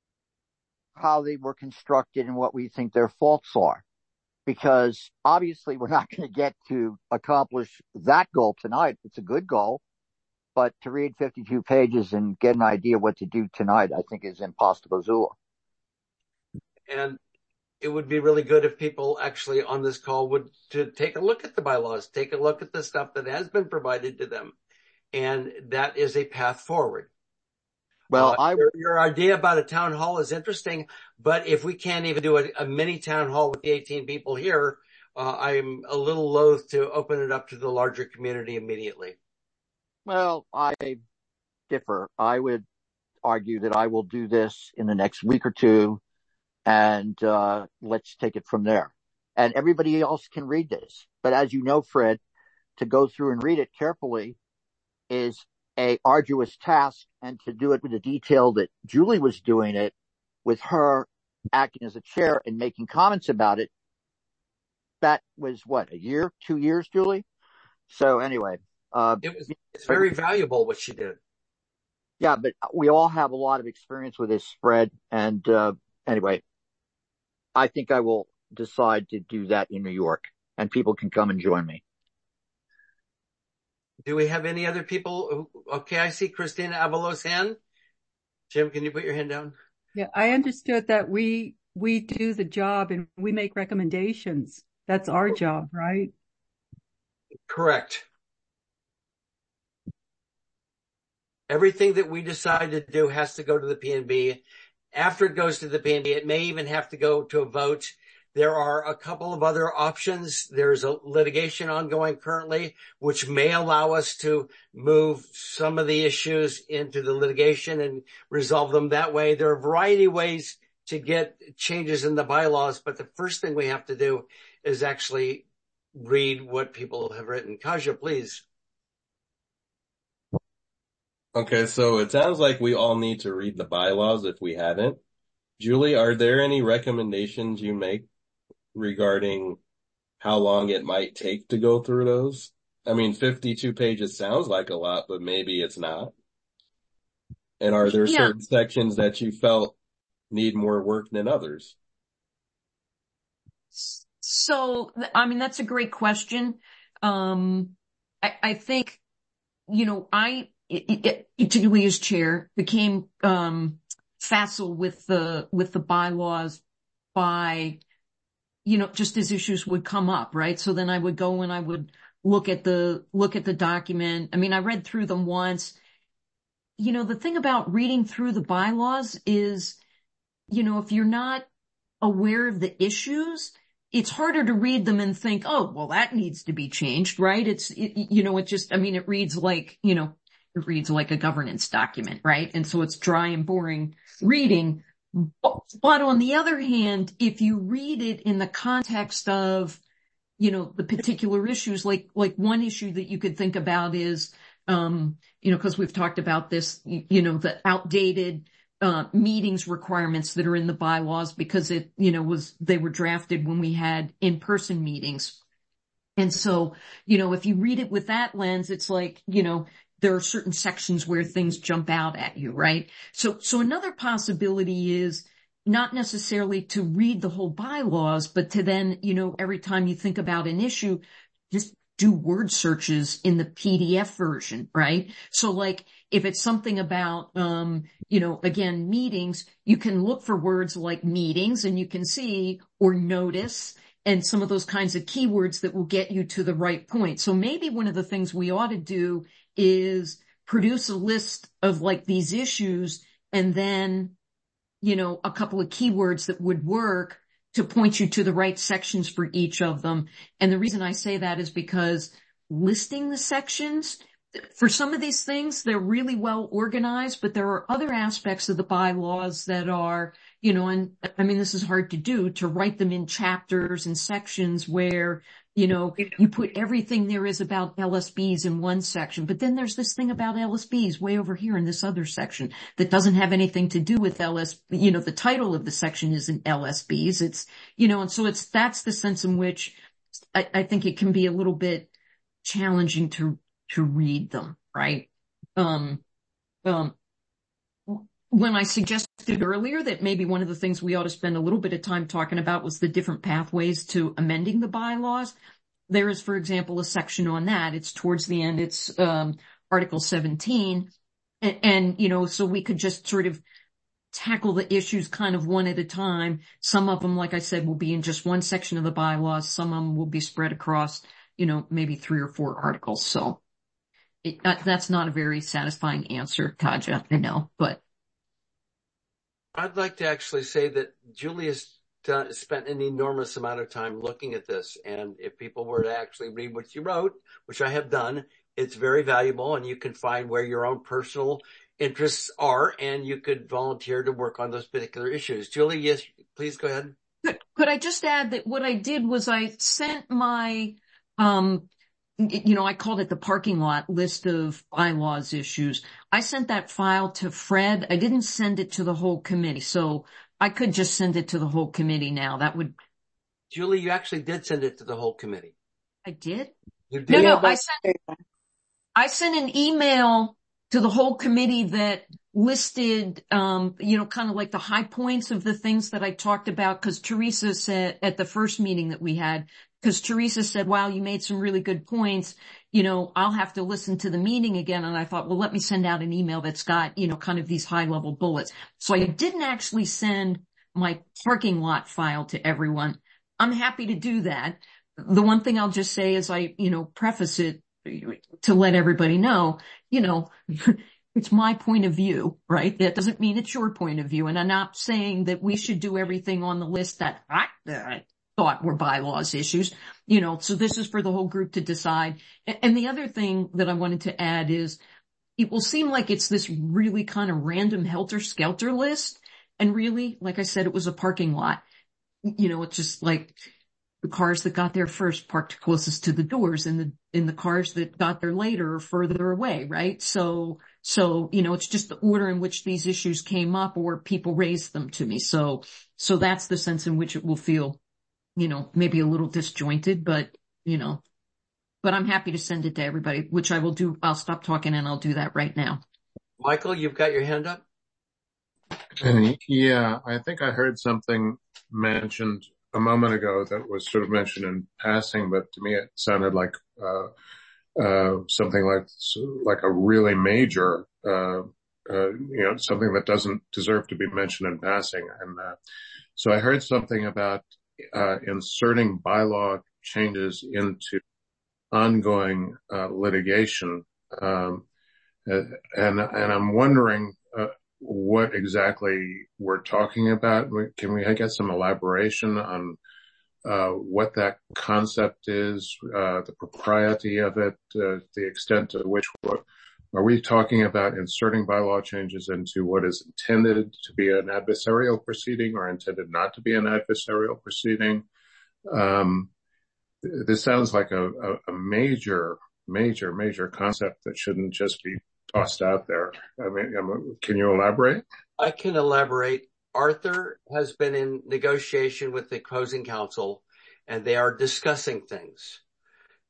how they were constructed and what we think their faults are. Because obviously we're not going to get to accomplish that goal tonight. It's a good goal, but to read 52 pages and get an idea what to do tonight, I think is impossible. And it would be really good if people actually on this call would to take a look at the bylaws, take a look at the stuff that has been provided to them. And that is a path forward. Well, your idea about a town hall is interesting, but if we can't even do a mini town hall with the 18 people here, I'm a little loath to open it up to the larger community immediately. Well, I differ. I would argue that I will do this in the next week or two, and let's take it from there. And everybody else can read this. But as you know, Fred, to go through and read it carefully is a arduous task, and to do it with the detail that Julie was doing it, with her acting as a chair and making comments about it, that was what, a year, 2 years, Julie? So anyway, it's very valuable what she did. Yeah, but we all have a lot of experience with this, Fred. And anyway, I think I will decide to do that in New York, and people can come and join me. Do we have any other people? Okay, I see Christina Avalos' hand. Jim, can you put your hand down? Yeah, I understood that we do the job and we make recommendations. That's our job, right? Correct. Everything that we decide to do has to go to the P&B. After it goes to the P&B, it may even have to go to a vote. There are a couple of other options. There's a litigation ongoing currently, which may allow us to move some of the issues into the litigation and resolve them that way. There are a variety of ways to get changes in the bylaws, but the first thing we have to do is actually read what people have written. Kaja, please. Okay, so it sounds like we all need to read the bylaws if we haven't. Julie, are there any recommendations you make regarding how long it might take to go through those? I mean, 52 pages sounds like a lot, but maybe it's not. And are there certain sections that you felt need more work than others? So, I mean, that's a great question. I think, I particularly as chair, became facile with the bylaws by, just as issues would come up, right? So then I would go and I would look at the document. I mean, I read through them once. The thing about reading through the bylaws is, if you're not aware of the issues, it's harder to read them and think, oh, well, that needs to be changed, right? It reads like, it reads like a governance document, right? And so it's dry and boring reading. But on the other hand, if you read it in the context of, the particular issues, like one issue that you could think about is, because we've talked about this, the outdated meetings requirements that are in the bylaws because they were drafted when we had in-person meetings. And so, if you read it with that lens, it's like, there are certain sections where things jump out at you, right? So another possibility is not necessarily to read the whole bylaws, but to then, every time you think about an issue, just do word searches in the PDF version, right? So like if it's something about, again, meetings, you can look for words like meetings and you can see, or notice, and some of those kinds of keywords that will get you to the right point. So maybe one of the things we ought to do is produce a list of like these issues and then, a couple of keywords that would work to point you to the right sections for each of them. And the reason I say that is because listing the sections, for some of these things, they're really well organized, but there are other aspects of the bylaws that are, and I mean, this is hard to do, to write them in chapters and sections where, you put everything there is about LSBs in one section, but then there's this thing about LSBs way over here in this other section that doesn't have anything to do with the title of the section isn't LSBs. It's, and so that's the sense in which I think it can be a little bit challenging to read them, right? When I suggested earlier that maybe one of the things we ought to spend a little bit of time talking about was the different pathways to amending the bylaws, there is, for example, a section on that. It's towards the end. It's Article 17. And so we could just sort of tackle the issues kind of one at a time. Some of them, like I said, will be in just one section of the bylaws. Some of them will be spread across, maybe 3 or 4 articles. So that's not a very satisfying answer, Kaja, I know, but. I'd like to actually say that Julie has spent an enormous amount of time looking at this. And if people were to actually read what you wrote, which I have done, it's very valuable, and you can find where your own personal interests are, and you could volunteer to work on those particular issues. Julie, yes, please go ahead. Could I just add that what I did was I sent my, I called it the parking lot list of bylaws issues. I sent that file to Fred. I didn't send it to the whole committee. So I could just send it to the whole committee now. That would. Julie, you actually did send it to the whole committee. I did? You did? No, I sent an email to the whole committee that listed, kind of like the high points of the things that I talked about, because Teresa said at the first meeting that we had, because Teresa said, wow, you made some really good points. I'll have to listen to the meeting again. And I thought, well, let me send out an email that's got, kind of these high level bullets. So I didn't actually send my parking lot file to everyone. I'm happy to do that. The one thing I'll just say is I, preface it to let everybody know, it's my point of view, right? That doesn't mean it's your point of view. And I'm not saying that we should do everything on the list that I thought were bylaws issues, so this is for the whole group to decide. And the other thing that I wanted to add is it will seem like it's this really kind of random helter-skelter list. And really, like I said, it was a parking lot. It's just like the cars that got there first parked closest to the doors, and the cars that got there later are further away, right? So, it's just the order in which these issues came up or people raised them to me. So that's the sense in which it will feel, maybe a little disjointed, but I'm happy to send it to everybody, which I will do. I'll stop talking and I'll do that right now. Michael, you've got your hand up? Yeah, I think I heard something mentioned a moment ago that was sort of mentioned in passing, but to me it sounded like something like a really major, something that doesn't deserve to be mentioned in passing. And so I heard something about inserting bylaw changes into ongoing litigation, and I'm wondering what exactly we're talking about. Can we get some elaboration on what that concept is, the propriety of it, the extent to which are we talking about inserting bylaw changes into what is intended to be an adversarial proceeding or intended not to be an adversarial proceeding? This sounds like a major concept that shouldn't just be tossed out there. I mean, can you elaborate? I can elaborate. Arthur has been in negotiation with the opposing counsel, and they are discussing things.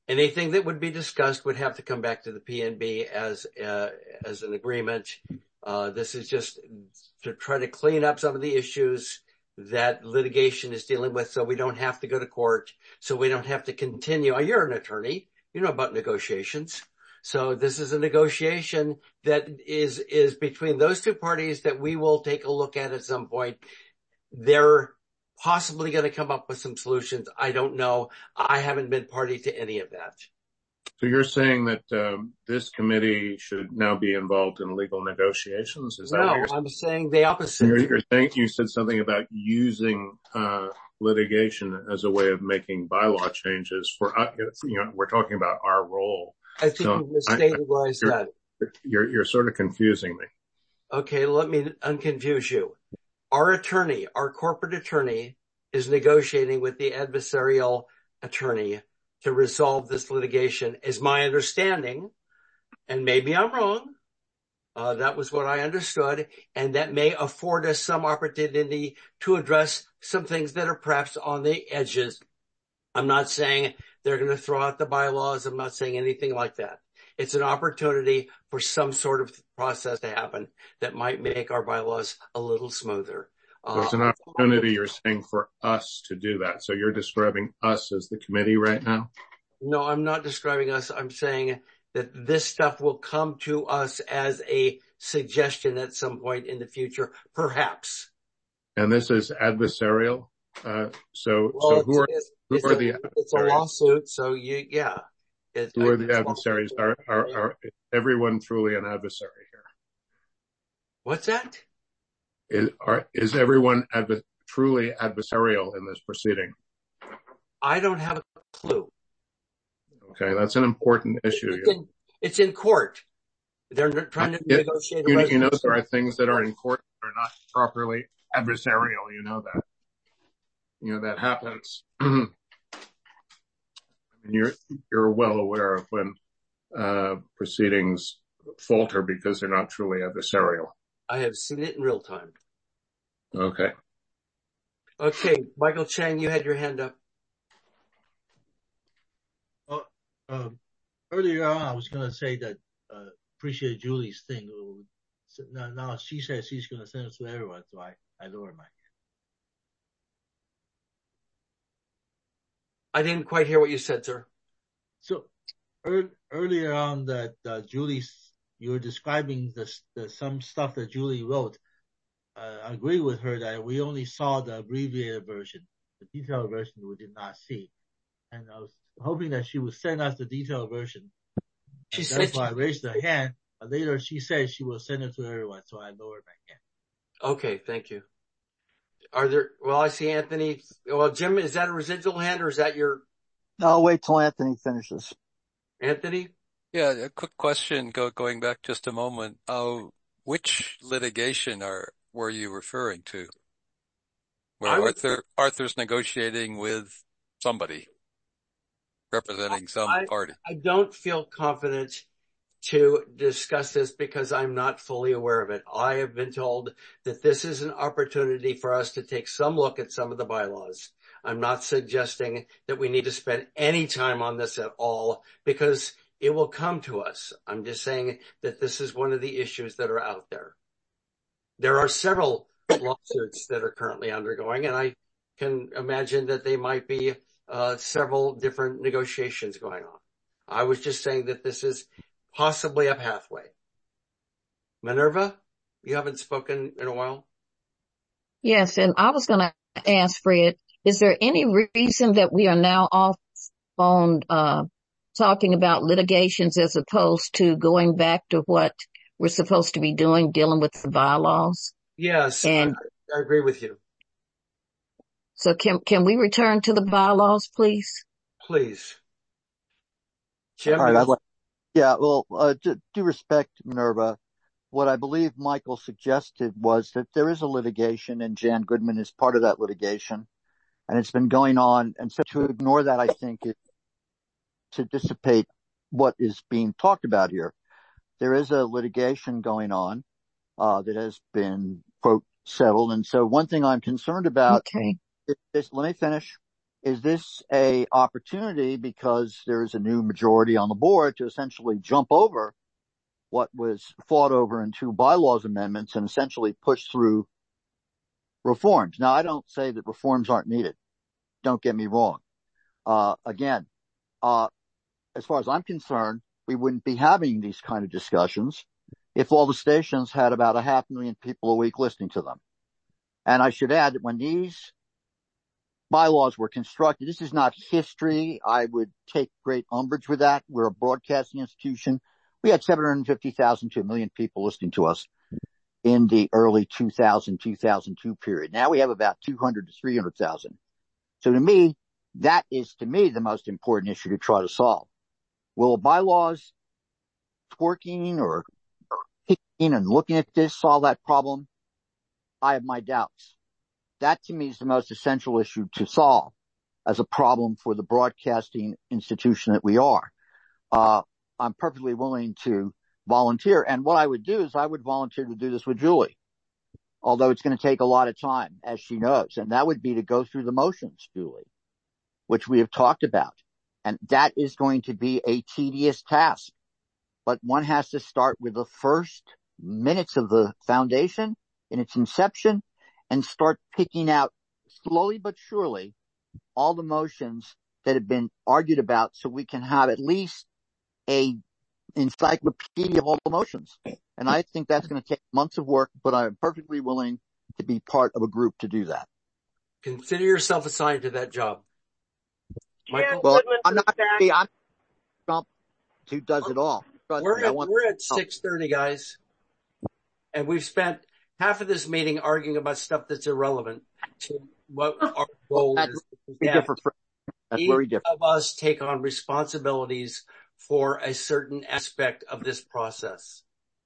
Anything that would be discussed would have to come back to the PNB as an agreement. This is just to try to clean up some of the issues that litigation is dealing with, so we don't have to go to court, so we don't have to continue. You're an attorney. You know about negotiations. So this is a negotiation that is between those two parties that we will take a look at some point. They're possibly going to come up with some solutions. I don't know. I haven't been party to any of that. So you're saying that this committee should now be involved in legal negotiations? Is that what you're saying? No, I'm saying the opposite. You're saying, you said something about using litigation as a way of making bylaw changes for, we're talking about our role. I think you misstated what I said. You're sort of confusing me. Okay, let me unconfuse you. Our corporate attorney is negotiating with the adversarial attorney to resolve this litigation, is my understanding. And maybe I'm wrong. That was what I understood. And that may afford us some opportunity to address some things that are perhaps on the edges. I'm not saying they're going to throw out the bylaws. I'm not saying anything like that. It's an opportunity for some sort of process to happen that might make our bylaws a little smoother. So it's an opportunity, you're saying, for us to do that. So you're describing us as the committee right now? No, I'm not describing us. I'm saying that this stuff will come to us as a suggestion at some point in the future, perhaps. And this is adversarial? So who are the adversaries? It's a lawsuit, so yeah. Who are the adversaries? Are everyone truly an adversary here? What's that? Is everyone truly adversarial in this proceeding? I don't have a clue. Okay, that's an important issue. It's in court. They're trying to negotiate. You know, there are things that are in court that are not properly adversarial. You know that. You know that happens. I mean, you're well aware of when proceedings falter because they're not truly adversarial. I have seen it in real time. Okay. Okay, Michael Chang, you had your hand up. Earlier on, I was going to say that appreciate Julie's thing. Now she says she's going to send it to everyone, so I lowered my hand. I didn't quite hear what you said, sir. So earlier on that you were describing some stuff that Julie wrote. I agree with her that we only saw the abbreviated version. The detailed version we did not see. And I was hoping that she would send us the detailed version. That's why I raised her hand. Later she said she will send it to everyone, so I lowered my hand. Okay, thank you. I see Anthony. Well, Jim, is that a residual hand or is that your? I'll wait till Anthony finishes. Anthony? Yeah, a quick question going back just a moment. Which litigation were you referring to? Where Arthur's negotiating with somebody, representing some party. I don't feel confident to discuss this because I'm not fully aware of it. I have been told that this is an opportunity for us to take some look at some of the bylaws. I'm not suggesting that we need to spend any time on this at all because it will come to us. I'm just saying that this is one of the issues that are out there. There are several lawsuits that are currently undergoing, and I can imagine that they might be several different negotiations going on. I was just saying that this is possibly a pathway. Minerva, you haven't spoken in a while? Yes, and I was going to ask Fred, is there any reason that we are now off on talking about litigations as opposed to going back to what we're supposed to be doing, dealing with the bylaws? Yes, and I agree with you. So can we return to the bylaws, please? Please. Jim? All right, due respect, Minerva, what I believe Michael suggested was that there is a litigation and Jan Goodman is part of that litigation and it's been going on. And so to ignore that, I think, is to dissipate what is being talked about here. There is a litigation going on that has been, quote, settled. And so one thing I'm concerned about is this. Let me finish. is this a opportunity because there is a new majority on the board to essentially jump over what was fought over in 2 bylaws amendments and essentially push through reforms? Now, I don't say that reforms aren't needed. Don't get me wrong. Again, as far as I'm concerned, we wouldn't be having these kind of discussions if all the stations had about 500,000 people a week listening to them. And I should add that when these bylaws were constructed, this is not history. I would take great umbrage with that. We're a broadcasting institution. We had 750,000 to 1 million people listening to us in the early 2002 period. Now we have about 200 to 300,000. So to me, that is the most important issue to try to solve. Will bylaws twerking or picking and looking at this solve that problem? I have my doubts. That to me is the most essential issue to solve as a problem for the broadcasting institution that we are. I'm perfectly willing to volunteer. And what I would do is I would volunteer to do this with Julie, although it's going to take a lot of time, as she knows. And that would be to go through the motions, Julie, which we have talked about. And that is going to be a tedious task. But one has to start with the first minutes of the foundation in its inception and start picking out slowly but surely all the motions that have been argued about so we can have at least a encyclopedia of all the motions. And I think that's going to take months of work, but I'm perfectly willing to be part of a group to do that. Consider yourself assigned to that job. Michael? Well, I'm Trump who does it all. We're at 6:30, guys. And we've spent half of this meeting arguing about stuff that's irrelevant to what our goal is. That's very different. Each of us take on responsibilities for a certain aspect of this process.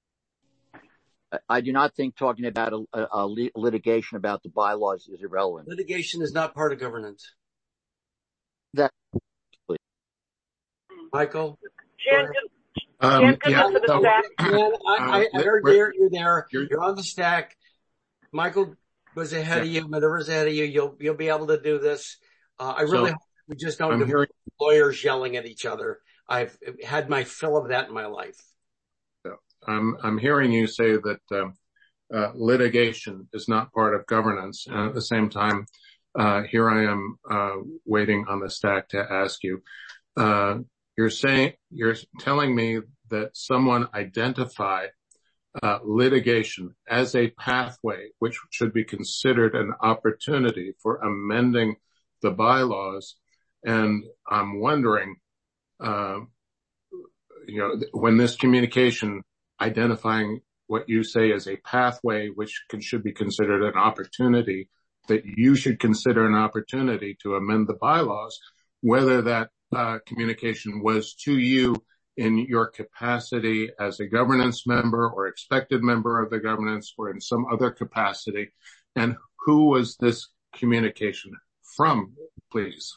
I do not think talking about a litigation about the bylaws is irrelevant. Litigation is not part of governance. Michael? Jan, I heard you're there. You're on the stack. Michael was ahead of you. Minerva's ahead of you. You'll be able to do this. I really hope we just don't have lawyers yelling at each other. I've had my fill of that in my life. I'm hearing you say that litigation is not part of governance, and at the same time, here I am waiting on the stack to ask you. You're telling me that someone identified litigation as a pathway which should be considered an opportunity for amending the bylaws, and I'm wondering, when this communication identifying what you say as a pathway which should be considered an opportunity, that you should consider an opportunity to amend the bylaws, whether that communication was to you in your capacity as a governance member or expected member of the governance or in some other capacity, and who was this communication from, please?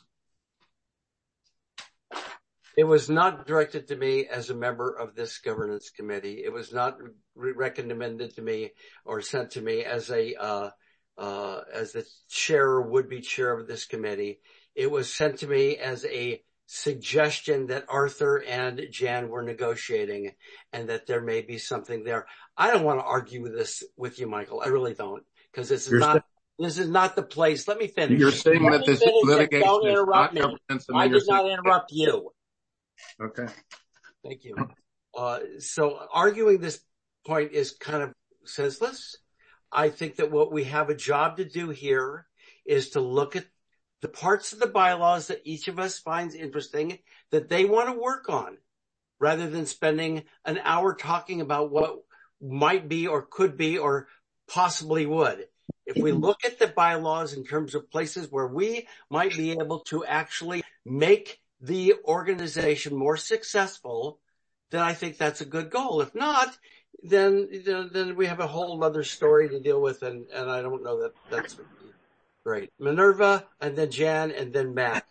It was not directed to me as a member of this governance committee. It was not recommended to me or sent to me as the chair or would-be chair of this committee. It was sent to me as a suggestion that Arthur and Jan were negotiating and that there may be something there. I don't want to argue with you, Michael. I really don't, because this is not the place. Let me finish. You're saying that this litigation don't is interrupt not me. governance. I did not interrupt you. Okay. Thank you. So arguing this point is kind of senseless. I think that what we have a job to do here is to look at the parts of the bylaws that each of us finds interesting that they want to work on, rather than spending an hour talking about what might be or could be or possibly would. If we look at the bylaws in terms of places where we might be able to actually make the organization more successful, then I think that's a good goal. If not, then we have a whole other story to deal with, and I don't know that that's great. Minerva, and then Jan, and then Matt.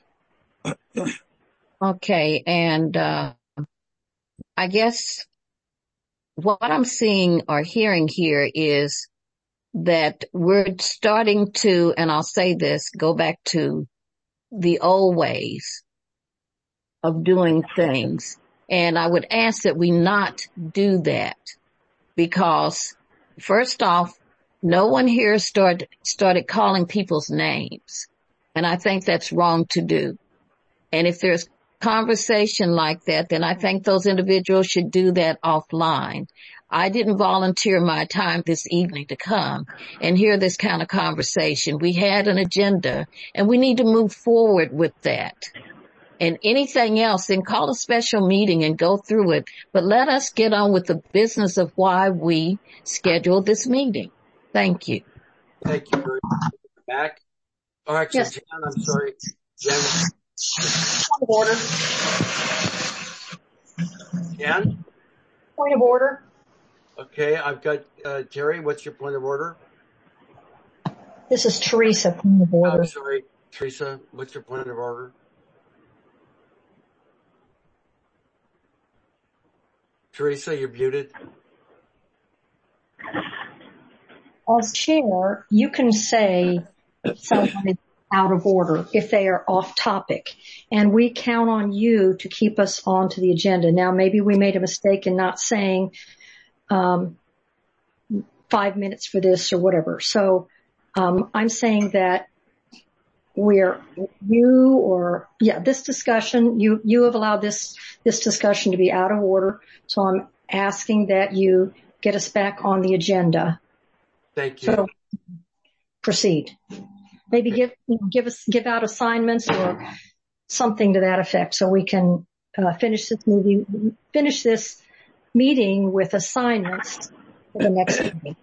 Okay, and I guess what I'm seeing or hearing here is that we're starting to, and I'll say this, go back to the old ways of doing things. And I would ask that we not do that, because first off, no one here started calling people's names. And I think that's wrong to do. And if there's conversation like that, then I think those individuals should do that offline. I didn't volunteer my time this evening to come and hear this kind of conversation. We had an agenda and we need to move forward with that. And anything else, then call a special meeting and go through it. But let us get on with the business of why we scheduled this meeting. Thank you. Thank you very much. Back. Oh, actually, yes. Jan, I'm sorry. Jan. Point of order. Jan? Point of order. Okay, I've got, Terry, what's your point of order? This is Teresa, point of order. I'm sorry, Teresa, what's your point of order? Teresa, you're muted. As chair, you can say someone is out of order if they are off topic, and we count on you to keep us onto the agenda. Now, maybe we made a mistake in not saying 5 minutes for this or whatever. So I'm saying that this discussion, you have allowed this discussion to be out of order. So I'm asking that you get us back on the agenda. Thank you. So proceed. Maybe give out assignments or something to that effect, so we can finish this meeting with assignments for the next meeting.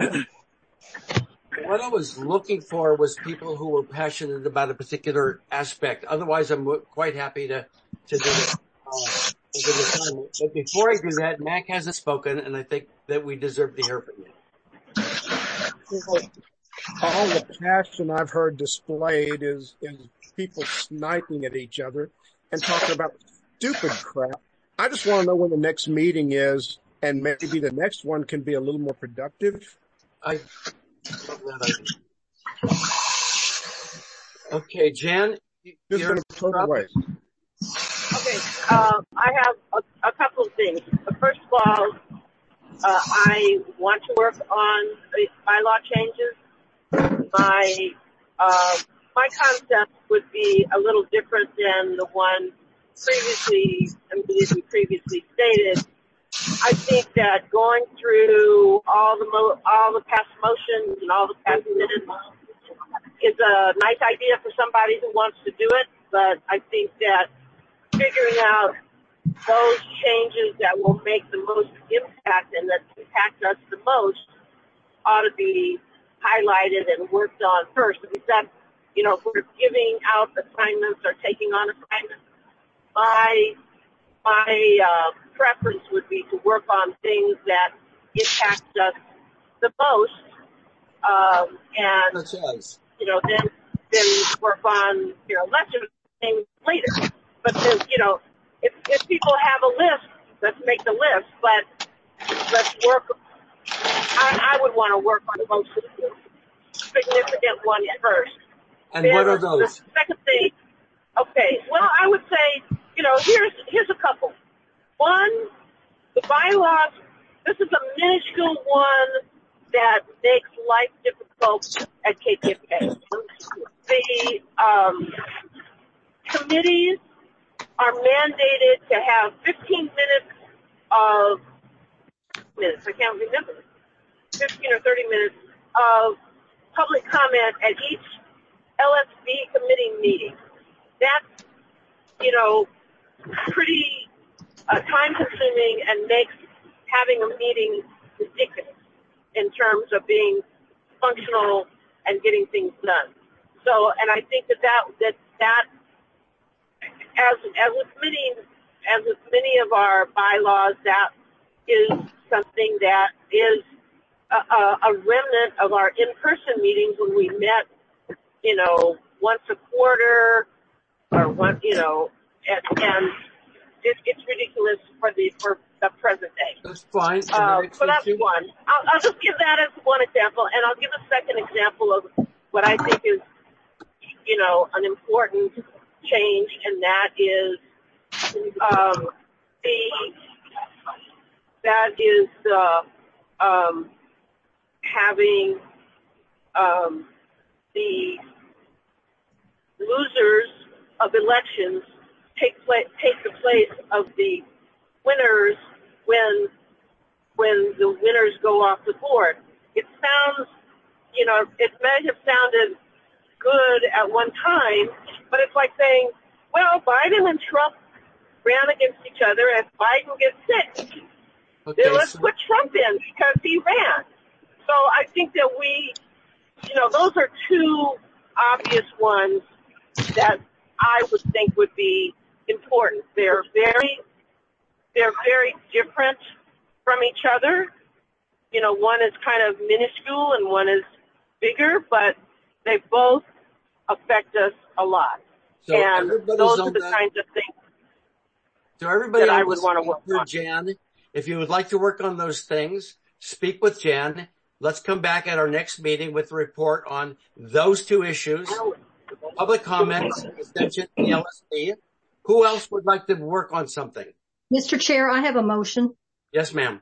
What I was looking for was people who were passionate about a particular aspect. Otherwise, I'm quite happy to do it. But before I do that, Mac hasn't spoken, and I think that we deserve to hear from you. All the passion I've heard displayed is people sniping at each other and talking about stupid crap. I just want to know when the next meeting is, and maybe the next one can be a little more productive. I love that idea. Okay, Jan, you're both ways. Okay, I have a couple of things. First of all, I want to work on the bylaw changes. My concept would be a little different than the one previously stated. I think that going through all the past motions and all the past minutes is a nice idea for somebody who wants to do it, but I think that figuring out those changes that will make the most impact and that impact us the most ought to be highlighted and worked on first. Because that, if we're giving out assignments or taking on assignments, my preference would be to work on things that impact us the most, and then work on lesser things later. But then, if people have a list, let's make the list. But let's work. I would want to work on the most significant ones first. And then what are those? The second thing. Okay. Well, I would say, here's a couple. One, the bylaws. This is a minuscule one that makes life difficult at KPFK. The committees are mandated to have 15 minutes of minutes. I can't remember. 15 or 30 minutes of public comment at each LSB committee meeting. That's, pretty time consuming and makes having a meeting ridiculous in terms of being functional and getting things done. So, and I think that as with many of our bylaws, that is something that is a remnant of our in-person meetings when we met, once a quarter or one, and it's ridiculous for the present day. That's fine. So that's one. I'll just give that as one example, and I'll give a second example of what I think is an important change, and that is having the losers of elections take the place of the winners when the winners go off the board. It sounds, it may have sounded good at one time, but it's like saying, well, Biden and Trump ran against each other, and Biden gets sick. Okay, Then let's put Trump in because he ran. So I think that those are two obvious ones that I would think would be important. They're very different from each other. One is kind of minuscule and one is bigger, but they both affect us a lot. So and those are the kinds of things so everybody that I would want to work on. Jan, if you would like to work on those things, speak with Jan. Let's come back at our next meeting with a report on those two issues. Public comments, extension, the LSP. Who else would like to work on something? Mr. Chair, I have a motion. Yes, ma'am.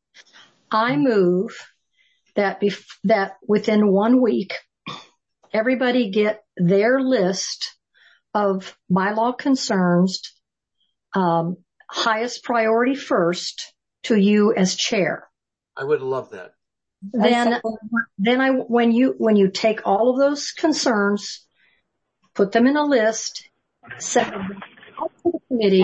I move that within 1 week, everybody get their list of bylaw concerns, highest priority first to you as chair. I would love that. Then when you take all of those concerns, put them in a list, send them out to the committee,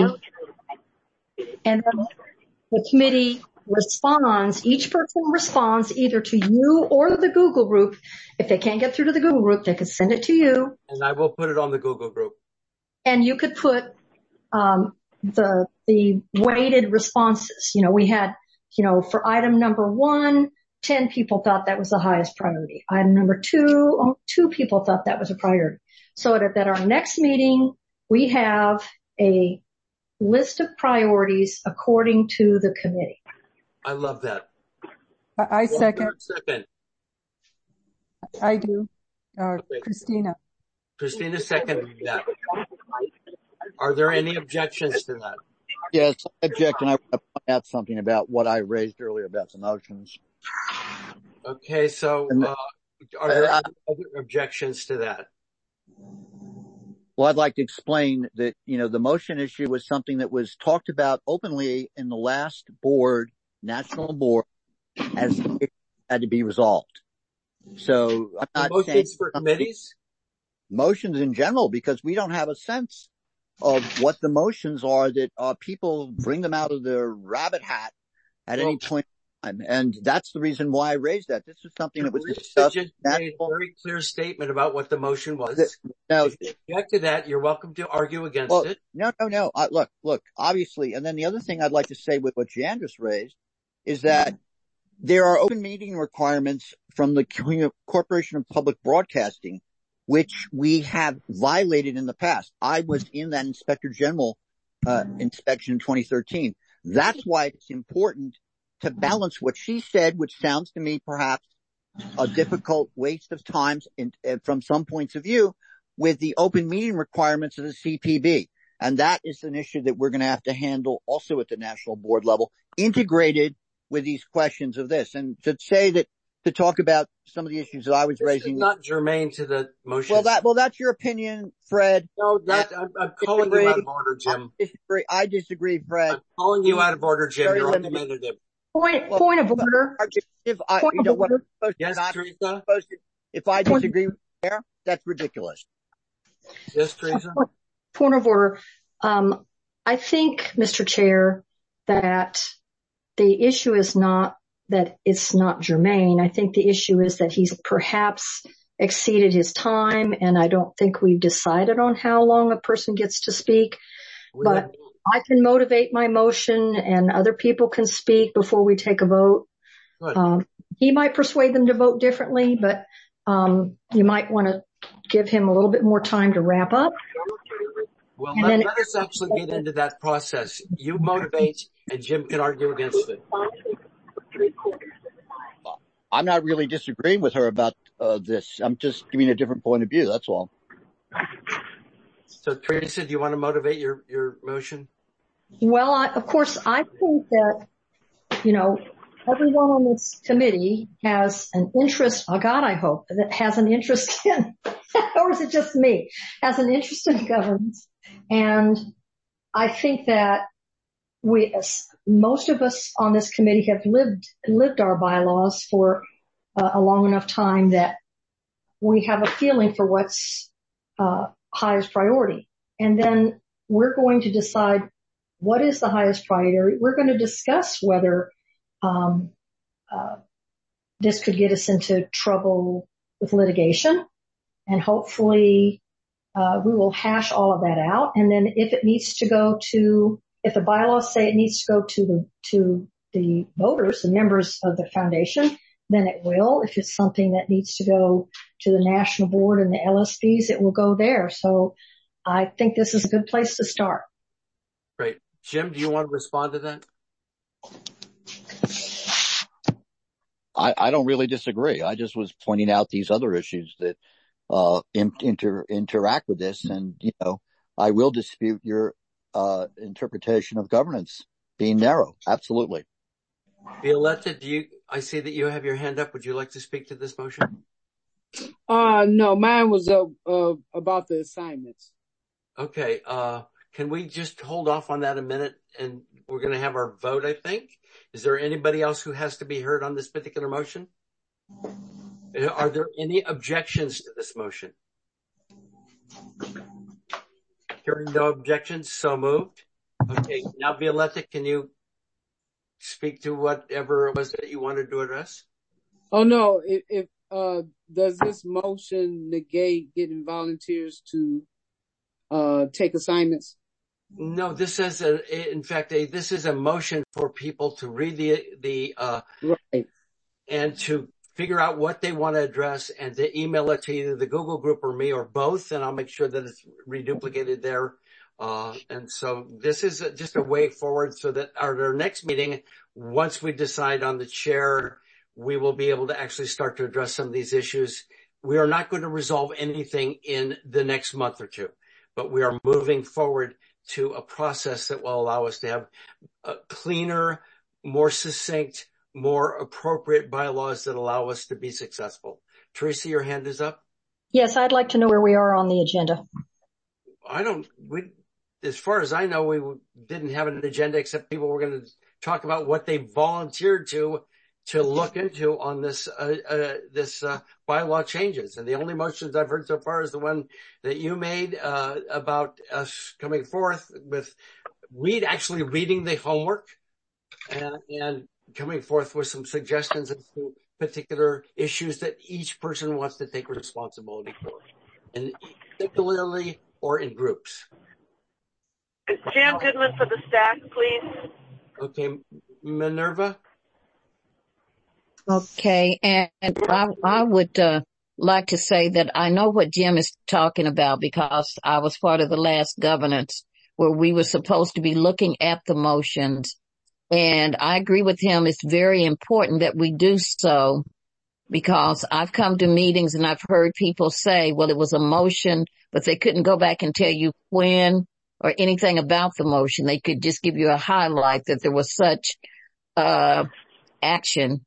and then the committee responds. Each person responds either to you or the Google group. If they can't get through to the Google group, they could send it to you. And I will put it on the Google group. And you could put the weighted responses. We had, for item number 1, 10 people thought that was the highest priority. Item number 2, 2 people thought that was a priority. So that our next meeting, we have a list of priorities according to the committee. I love that. I second. Second. I do. Okay. Christina. Christina seconded that. Are there any objections to that? Yes, I object, and I want to point out something about what I raised earlier about the motions. Okay, so are there other objections to that? Well, I'd like to explain that, the motion issue was something that was talked about openly in the last national board, as it had to be resolved. So I'm not motions saying for committees? Motions in general, because we don't have a sense of what the motions are that people bring them out of their rabbit hat at any point in time. And that's the reason why I raised that. This was something that was discussed. Just made a very clear statement about what the motion was. No, if you object to that, you're welcome to argue against it. No. Look, obviously. And then the other thing I'd like to say with what Jan just raised is that there are open meeting requirements from the Corporation of Public Broadcasting, which we have violated in the past. I was in that Inspector General inspection in 2013. That's why it's important to balance what she said, which sounds to me perhaps a difficult waste of time from some points of view, with the open meeting requirements of the CPB. And that is an issue that we're going to have to handle also at the national board level, integrated with these questions of this. And to talk about some of the issues that I was raising. Is not germane to the motion. Well, that's your opinion, Fred. No, I'm calling you out of order, Jim. I disagree, Fred. I'm calling you out of order, Jim. You're argumentative. Point of order. Yes, Teresa? If I disagree with you, that's ridiculous. Yes, Teresa? Point of order. I think, Mr. Chair, that the issue is not that it's not germane. I think the issue is that he's perhaps exceeded his time, and I don't think we've decided on how long a person gets to speak. But I can motivate my motion, and other people can speak before we take a vote. He might persuade them to vote differently, but you might want to give him a little bit more time to wrap up. Well, let us actually get into that process. You motivate, and Jim can argue against it. I'm not really disagreeing with her about this. I'm just giving a different point of view. That's all. So Teresa, do you want to motivate your motion? Well, of course, I think that, everyone on this committee has an interest, God, I hope, that has an interest in, or is it just me, has an interest in governance. And I think that most of us on this committee have lived our bylaws for a long enough time that we have a feeling for what's highest priority. And then we're going to decide what is the highest priority. We're going to discuss whether this could get us into trouble with litigation, and hopefully we will hash all of that out. And then if the bylaws say it needs to go to the voters, the members of the foundation, then it will. If it's something that needs to go to the national board and the LSPs, it will go there. So I think this is a good place to start. Great. Jim, do you want to respond to that? I don't really disagree. I just was pointing out these other issues that interact with this, and I will dispute your interpretation of governance being narrow. Absolutely. Violetta, I see that you have your hand up. Would you like to speak to this motion? No, mine was about the assignments. Okay. Can we just hold off on that a minute, and we're going to have our vote, I think. Is there anybody else who has to be heard on this particular motion? Are there any objections to this motion? Hearing no objections, so moved. Okay, now Violetta, can you speak to whatever it was that you wanted to address? Oh no, if does this motion negate getting volunteers to take assignments? No, this is this is a motion for people to read the right, and to figure out what they want to address, and to email it to either the Google group or me or both, and I'll make sure that it's reduplicated there. And so this is just a way forward so that at our next meeting, once we decide on the chair, we will be able to actually start to address some of these issues. We are not going to resolve anything in the next month or two, but we are moving forward to a process that will allow us to have cleaner, more succinct, more appropriate bylaws that allow us to be successful. Teresa, your hand is up. Yes, I'd like to know where we are on the agenda. As far as I know, we didn't have an agenda except people were going to talk about what they volunteered to look into on this bylaw changes. And the only motions I've heard so far is the one that you made, about us coming forth with actually reading the homework and coming forth with some suggestions as to particular issues that each person wants to take responsibility for, and singularly or in groups. Jan Goodman for the stack, please. Okay, Minerva. Okay, and I would like to say that I know what Jim is talking about, because I was part of the last governance where we were supposed to be looking at the motions. And I agree with him. It's very important that we do so, because I've come to meetings and I've heard people say, well, it was a motion, but they couldn't go back and tell you when or anything about the motion. They could just give you a highlight that there was such action.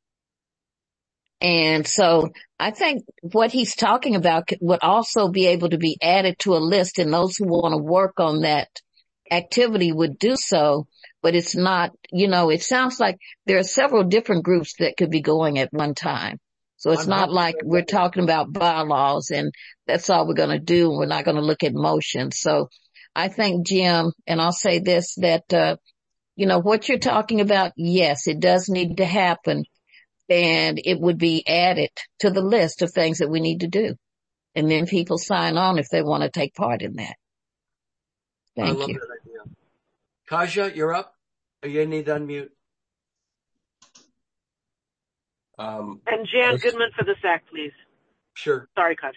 And so I think what he's talking about would also be able to be added to a list, and those who want to work on that activity would do so. But it's not, it sounds like there are several different groups that could be going at one time. So it's not like we're talking about bylaws and that's all we're going to do. We're not going to look at motions. So I think, Jim, and I'll say this, that, what you're talking about, yes, it does need to happen, and it would be added to the list of things that we need to do. And then people sign on if they want to take part in that. Thank you. I love that idea. Kaja, you're up. You need to unmute. And Jan Goodman for the SAC, please. Sure. Sorry, Kaja.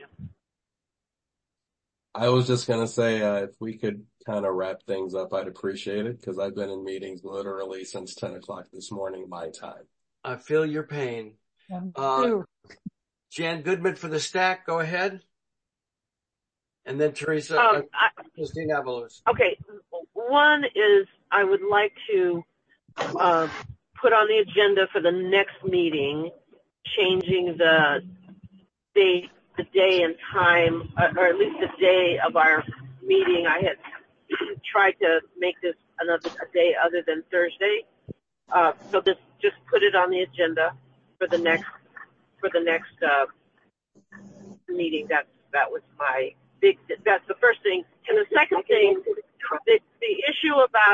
I was just going to say, if we could kind of wrap things up, I'd appreciate it, because I've been in meetings literally since 10 o'clock this morning, my time. I feel your pain. Jan Goodman for the stack, go ahead. And then Teresa, Christine Avalos. Okay. One is I would like to put on the agenda for the next meeting, changing the day and time, or at least the day of our meeting. I had tried to make this a day other than Thursday. So just put it on the agenda for the next meeting. That was my that's the first thing. And the second thing, the issue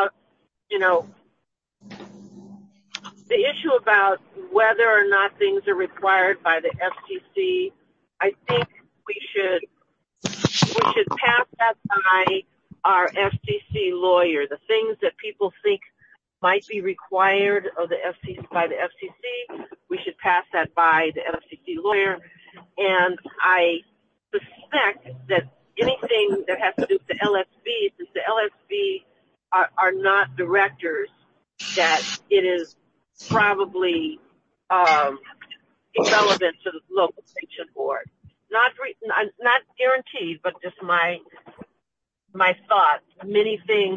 about whether or not things are required by the FCC, I think we should pass that by our FCC lawyer. The things that people think might be required of the FCC by the FCC, we should pass that by the FCC lawyer. And I suspect that anything that has to do with the LSB, since the LSB are not directors, that it is probably irrelevant to the local sanction board. Not guaranteed, but just my thought. Many things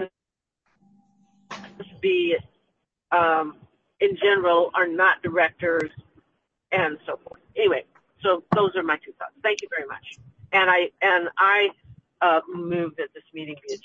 in general are not directors and so forth. Anyway, so those are my two thoughts. Thank you very much. And I move that this meeting be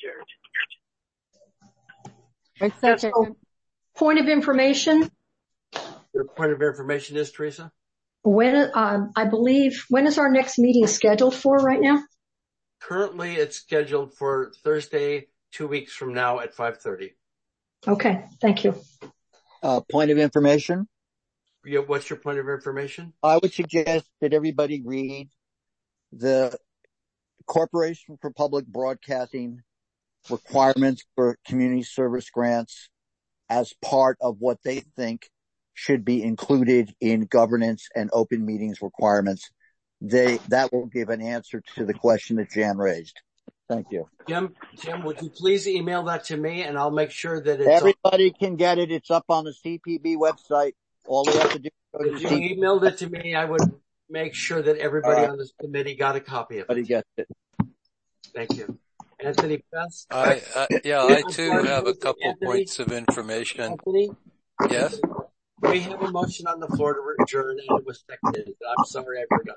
adjourned. Point of information. Your point of information is, Teresa? I believe, when is our next meeting scheduled for right now? Currently, it's scheduled for Thursday, 2 weeks from now at 5:30. Okay, thank you. Point of information? Yeah, what's your point of information? I would suggest that everybody read the Corporation for Public Broadcasting requirements for community service grants as part of what they think should be included in governance and open meetings requirements. That will give an answer to the question that Jan raised. Thank you. Jim, would you please email that to me, and I'll make sure that it's everybody can get it. It's up on the CPB website. All they have to do is go to if you emailed it to me, I would make sure that everybody on this committee got a copy of it. Everybody gets it. Thank you. Anthony Best? I too have a couple points of information. Anthony? Yes? We have a motion on the floor to adjourn, and it was seconded. I'm sorry I forgot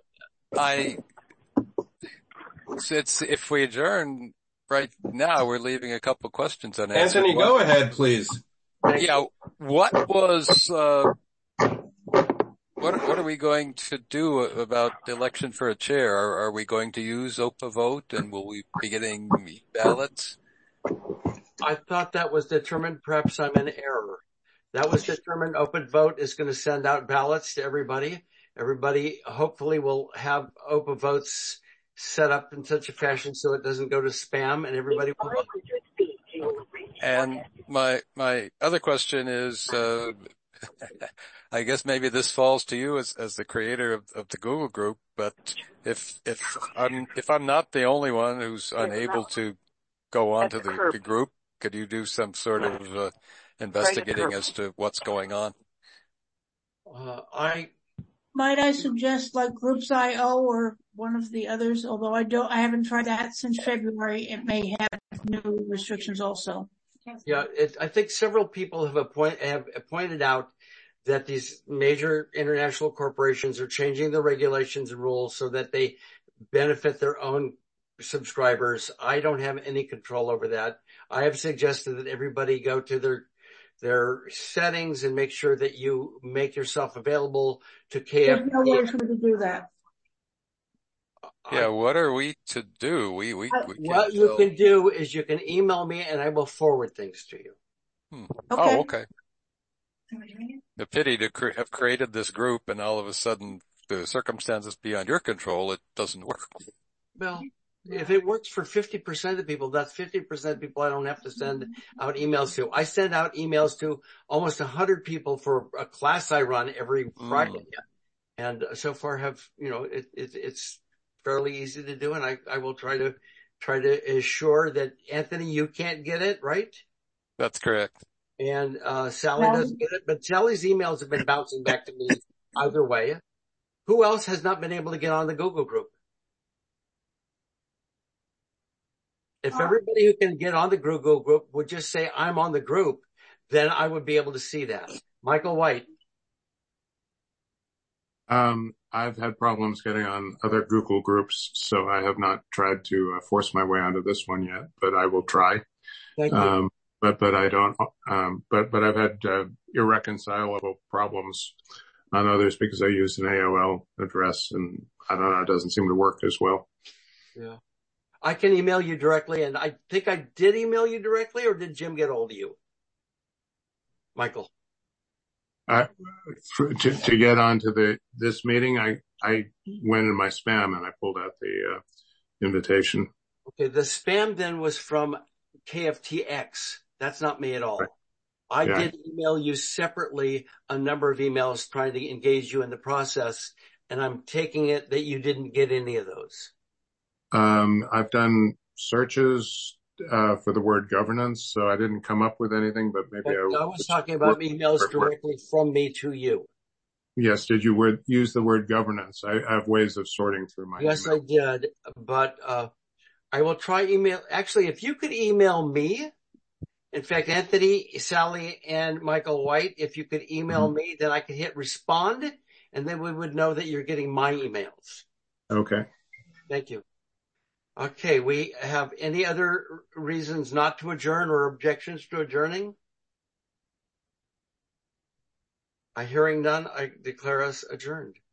that. If we adjourn right now, we're leaving a couple questions unanswered. Anthony, go ahead, please. Yeah, what are we going to do about the election for a chair? Are we going to use Opa Vote, and will we be getting ballots? I thought that was determined. Perhaps I'm in error. That was determined. Open Vote is going to send out ballots to everybody. Everybody hopefully will have Opa Votes set up in such a fashion so it doesn't go to spam, and everybody will vote. And my other question is, I guess maybe this falls to you as the creator of the Google group, but if I'm not the only one who's unable to go onto the group, could you do some sort of investigating as to what's going on? Might I suggest like Groups.io or one of the others, although I haven't tried that since February. It may have new restrictions also. Yeah, I think several people have pointed out that these major international corporations are changing the regulations and rules so that they benefit their own subscribers. I don't have any control over that. I have suggested that everybody go to their settings and make sure that you make yourself available to KFP. There's no way for me to do that. Yeah, what are we to do? We what you can do is you can email me and I will forward things to you. Okay. Oh, okay. The pity to have created this group and all of a sudden the circumstances beyond your control, it doesn't work. Well, if it works for 50% of the people, that's 50% of people I don't have to send out emails to. I send out emails to almost 100 people for a class I run every Friday. And so far it's fairly easy to do. And I will try to assure that, Anthony, you can't get it, right? That's correct. And Sally doesn't get it, but Sally's emails have been bouncing back to me either way. Who else has not been able to get on the Google group? If everybody who can get on the Google group would just say, I'm on the group, then I would be able to see that. Michael White. I've had problems getting on other Google groups, so I have not tried to force my way onto this one yet, but I will try. Thank you. But I don't, but I've had irreconcilable problems on others because I used an AOL address and I don't know, it doesn't seem to work as well. Yeah. I can email you directly, and I think I did email you directly, or did Jim get hold of you? Michael. To get onto this meeting, I went in my spam and I pulled out the invitation. Okay, the spam then was from KFTX. That's not me at all. Right. I did email you separately a number of emails trying to engage you in the process, and I'm taking it that you didn't get any of those. I've done searches for the word governance, so I didn't come up with anything, but maybe I was talking about emails directly from me to you. Yes, did you use the word governance? I have ways of sorting through my Yes, email. I did, but I will try email. Actually, if you could email me, in fact, Anthony, Sally, and Michael White, if you could email me, then I could hit respond, and then we would know that you're getting my emails. Okay. Thank you. Okay, we have any other reasons not to adjourn or objections to adjourning? Hearing none, I declare us adjourned.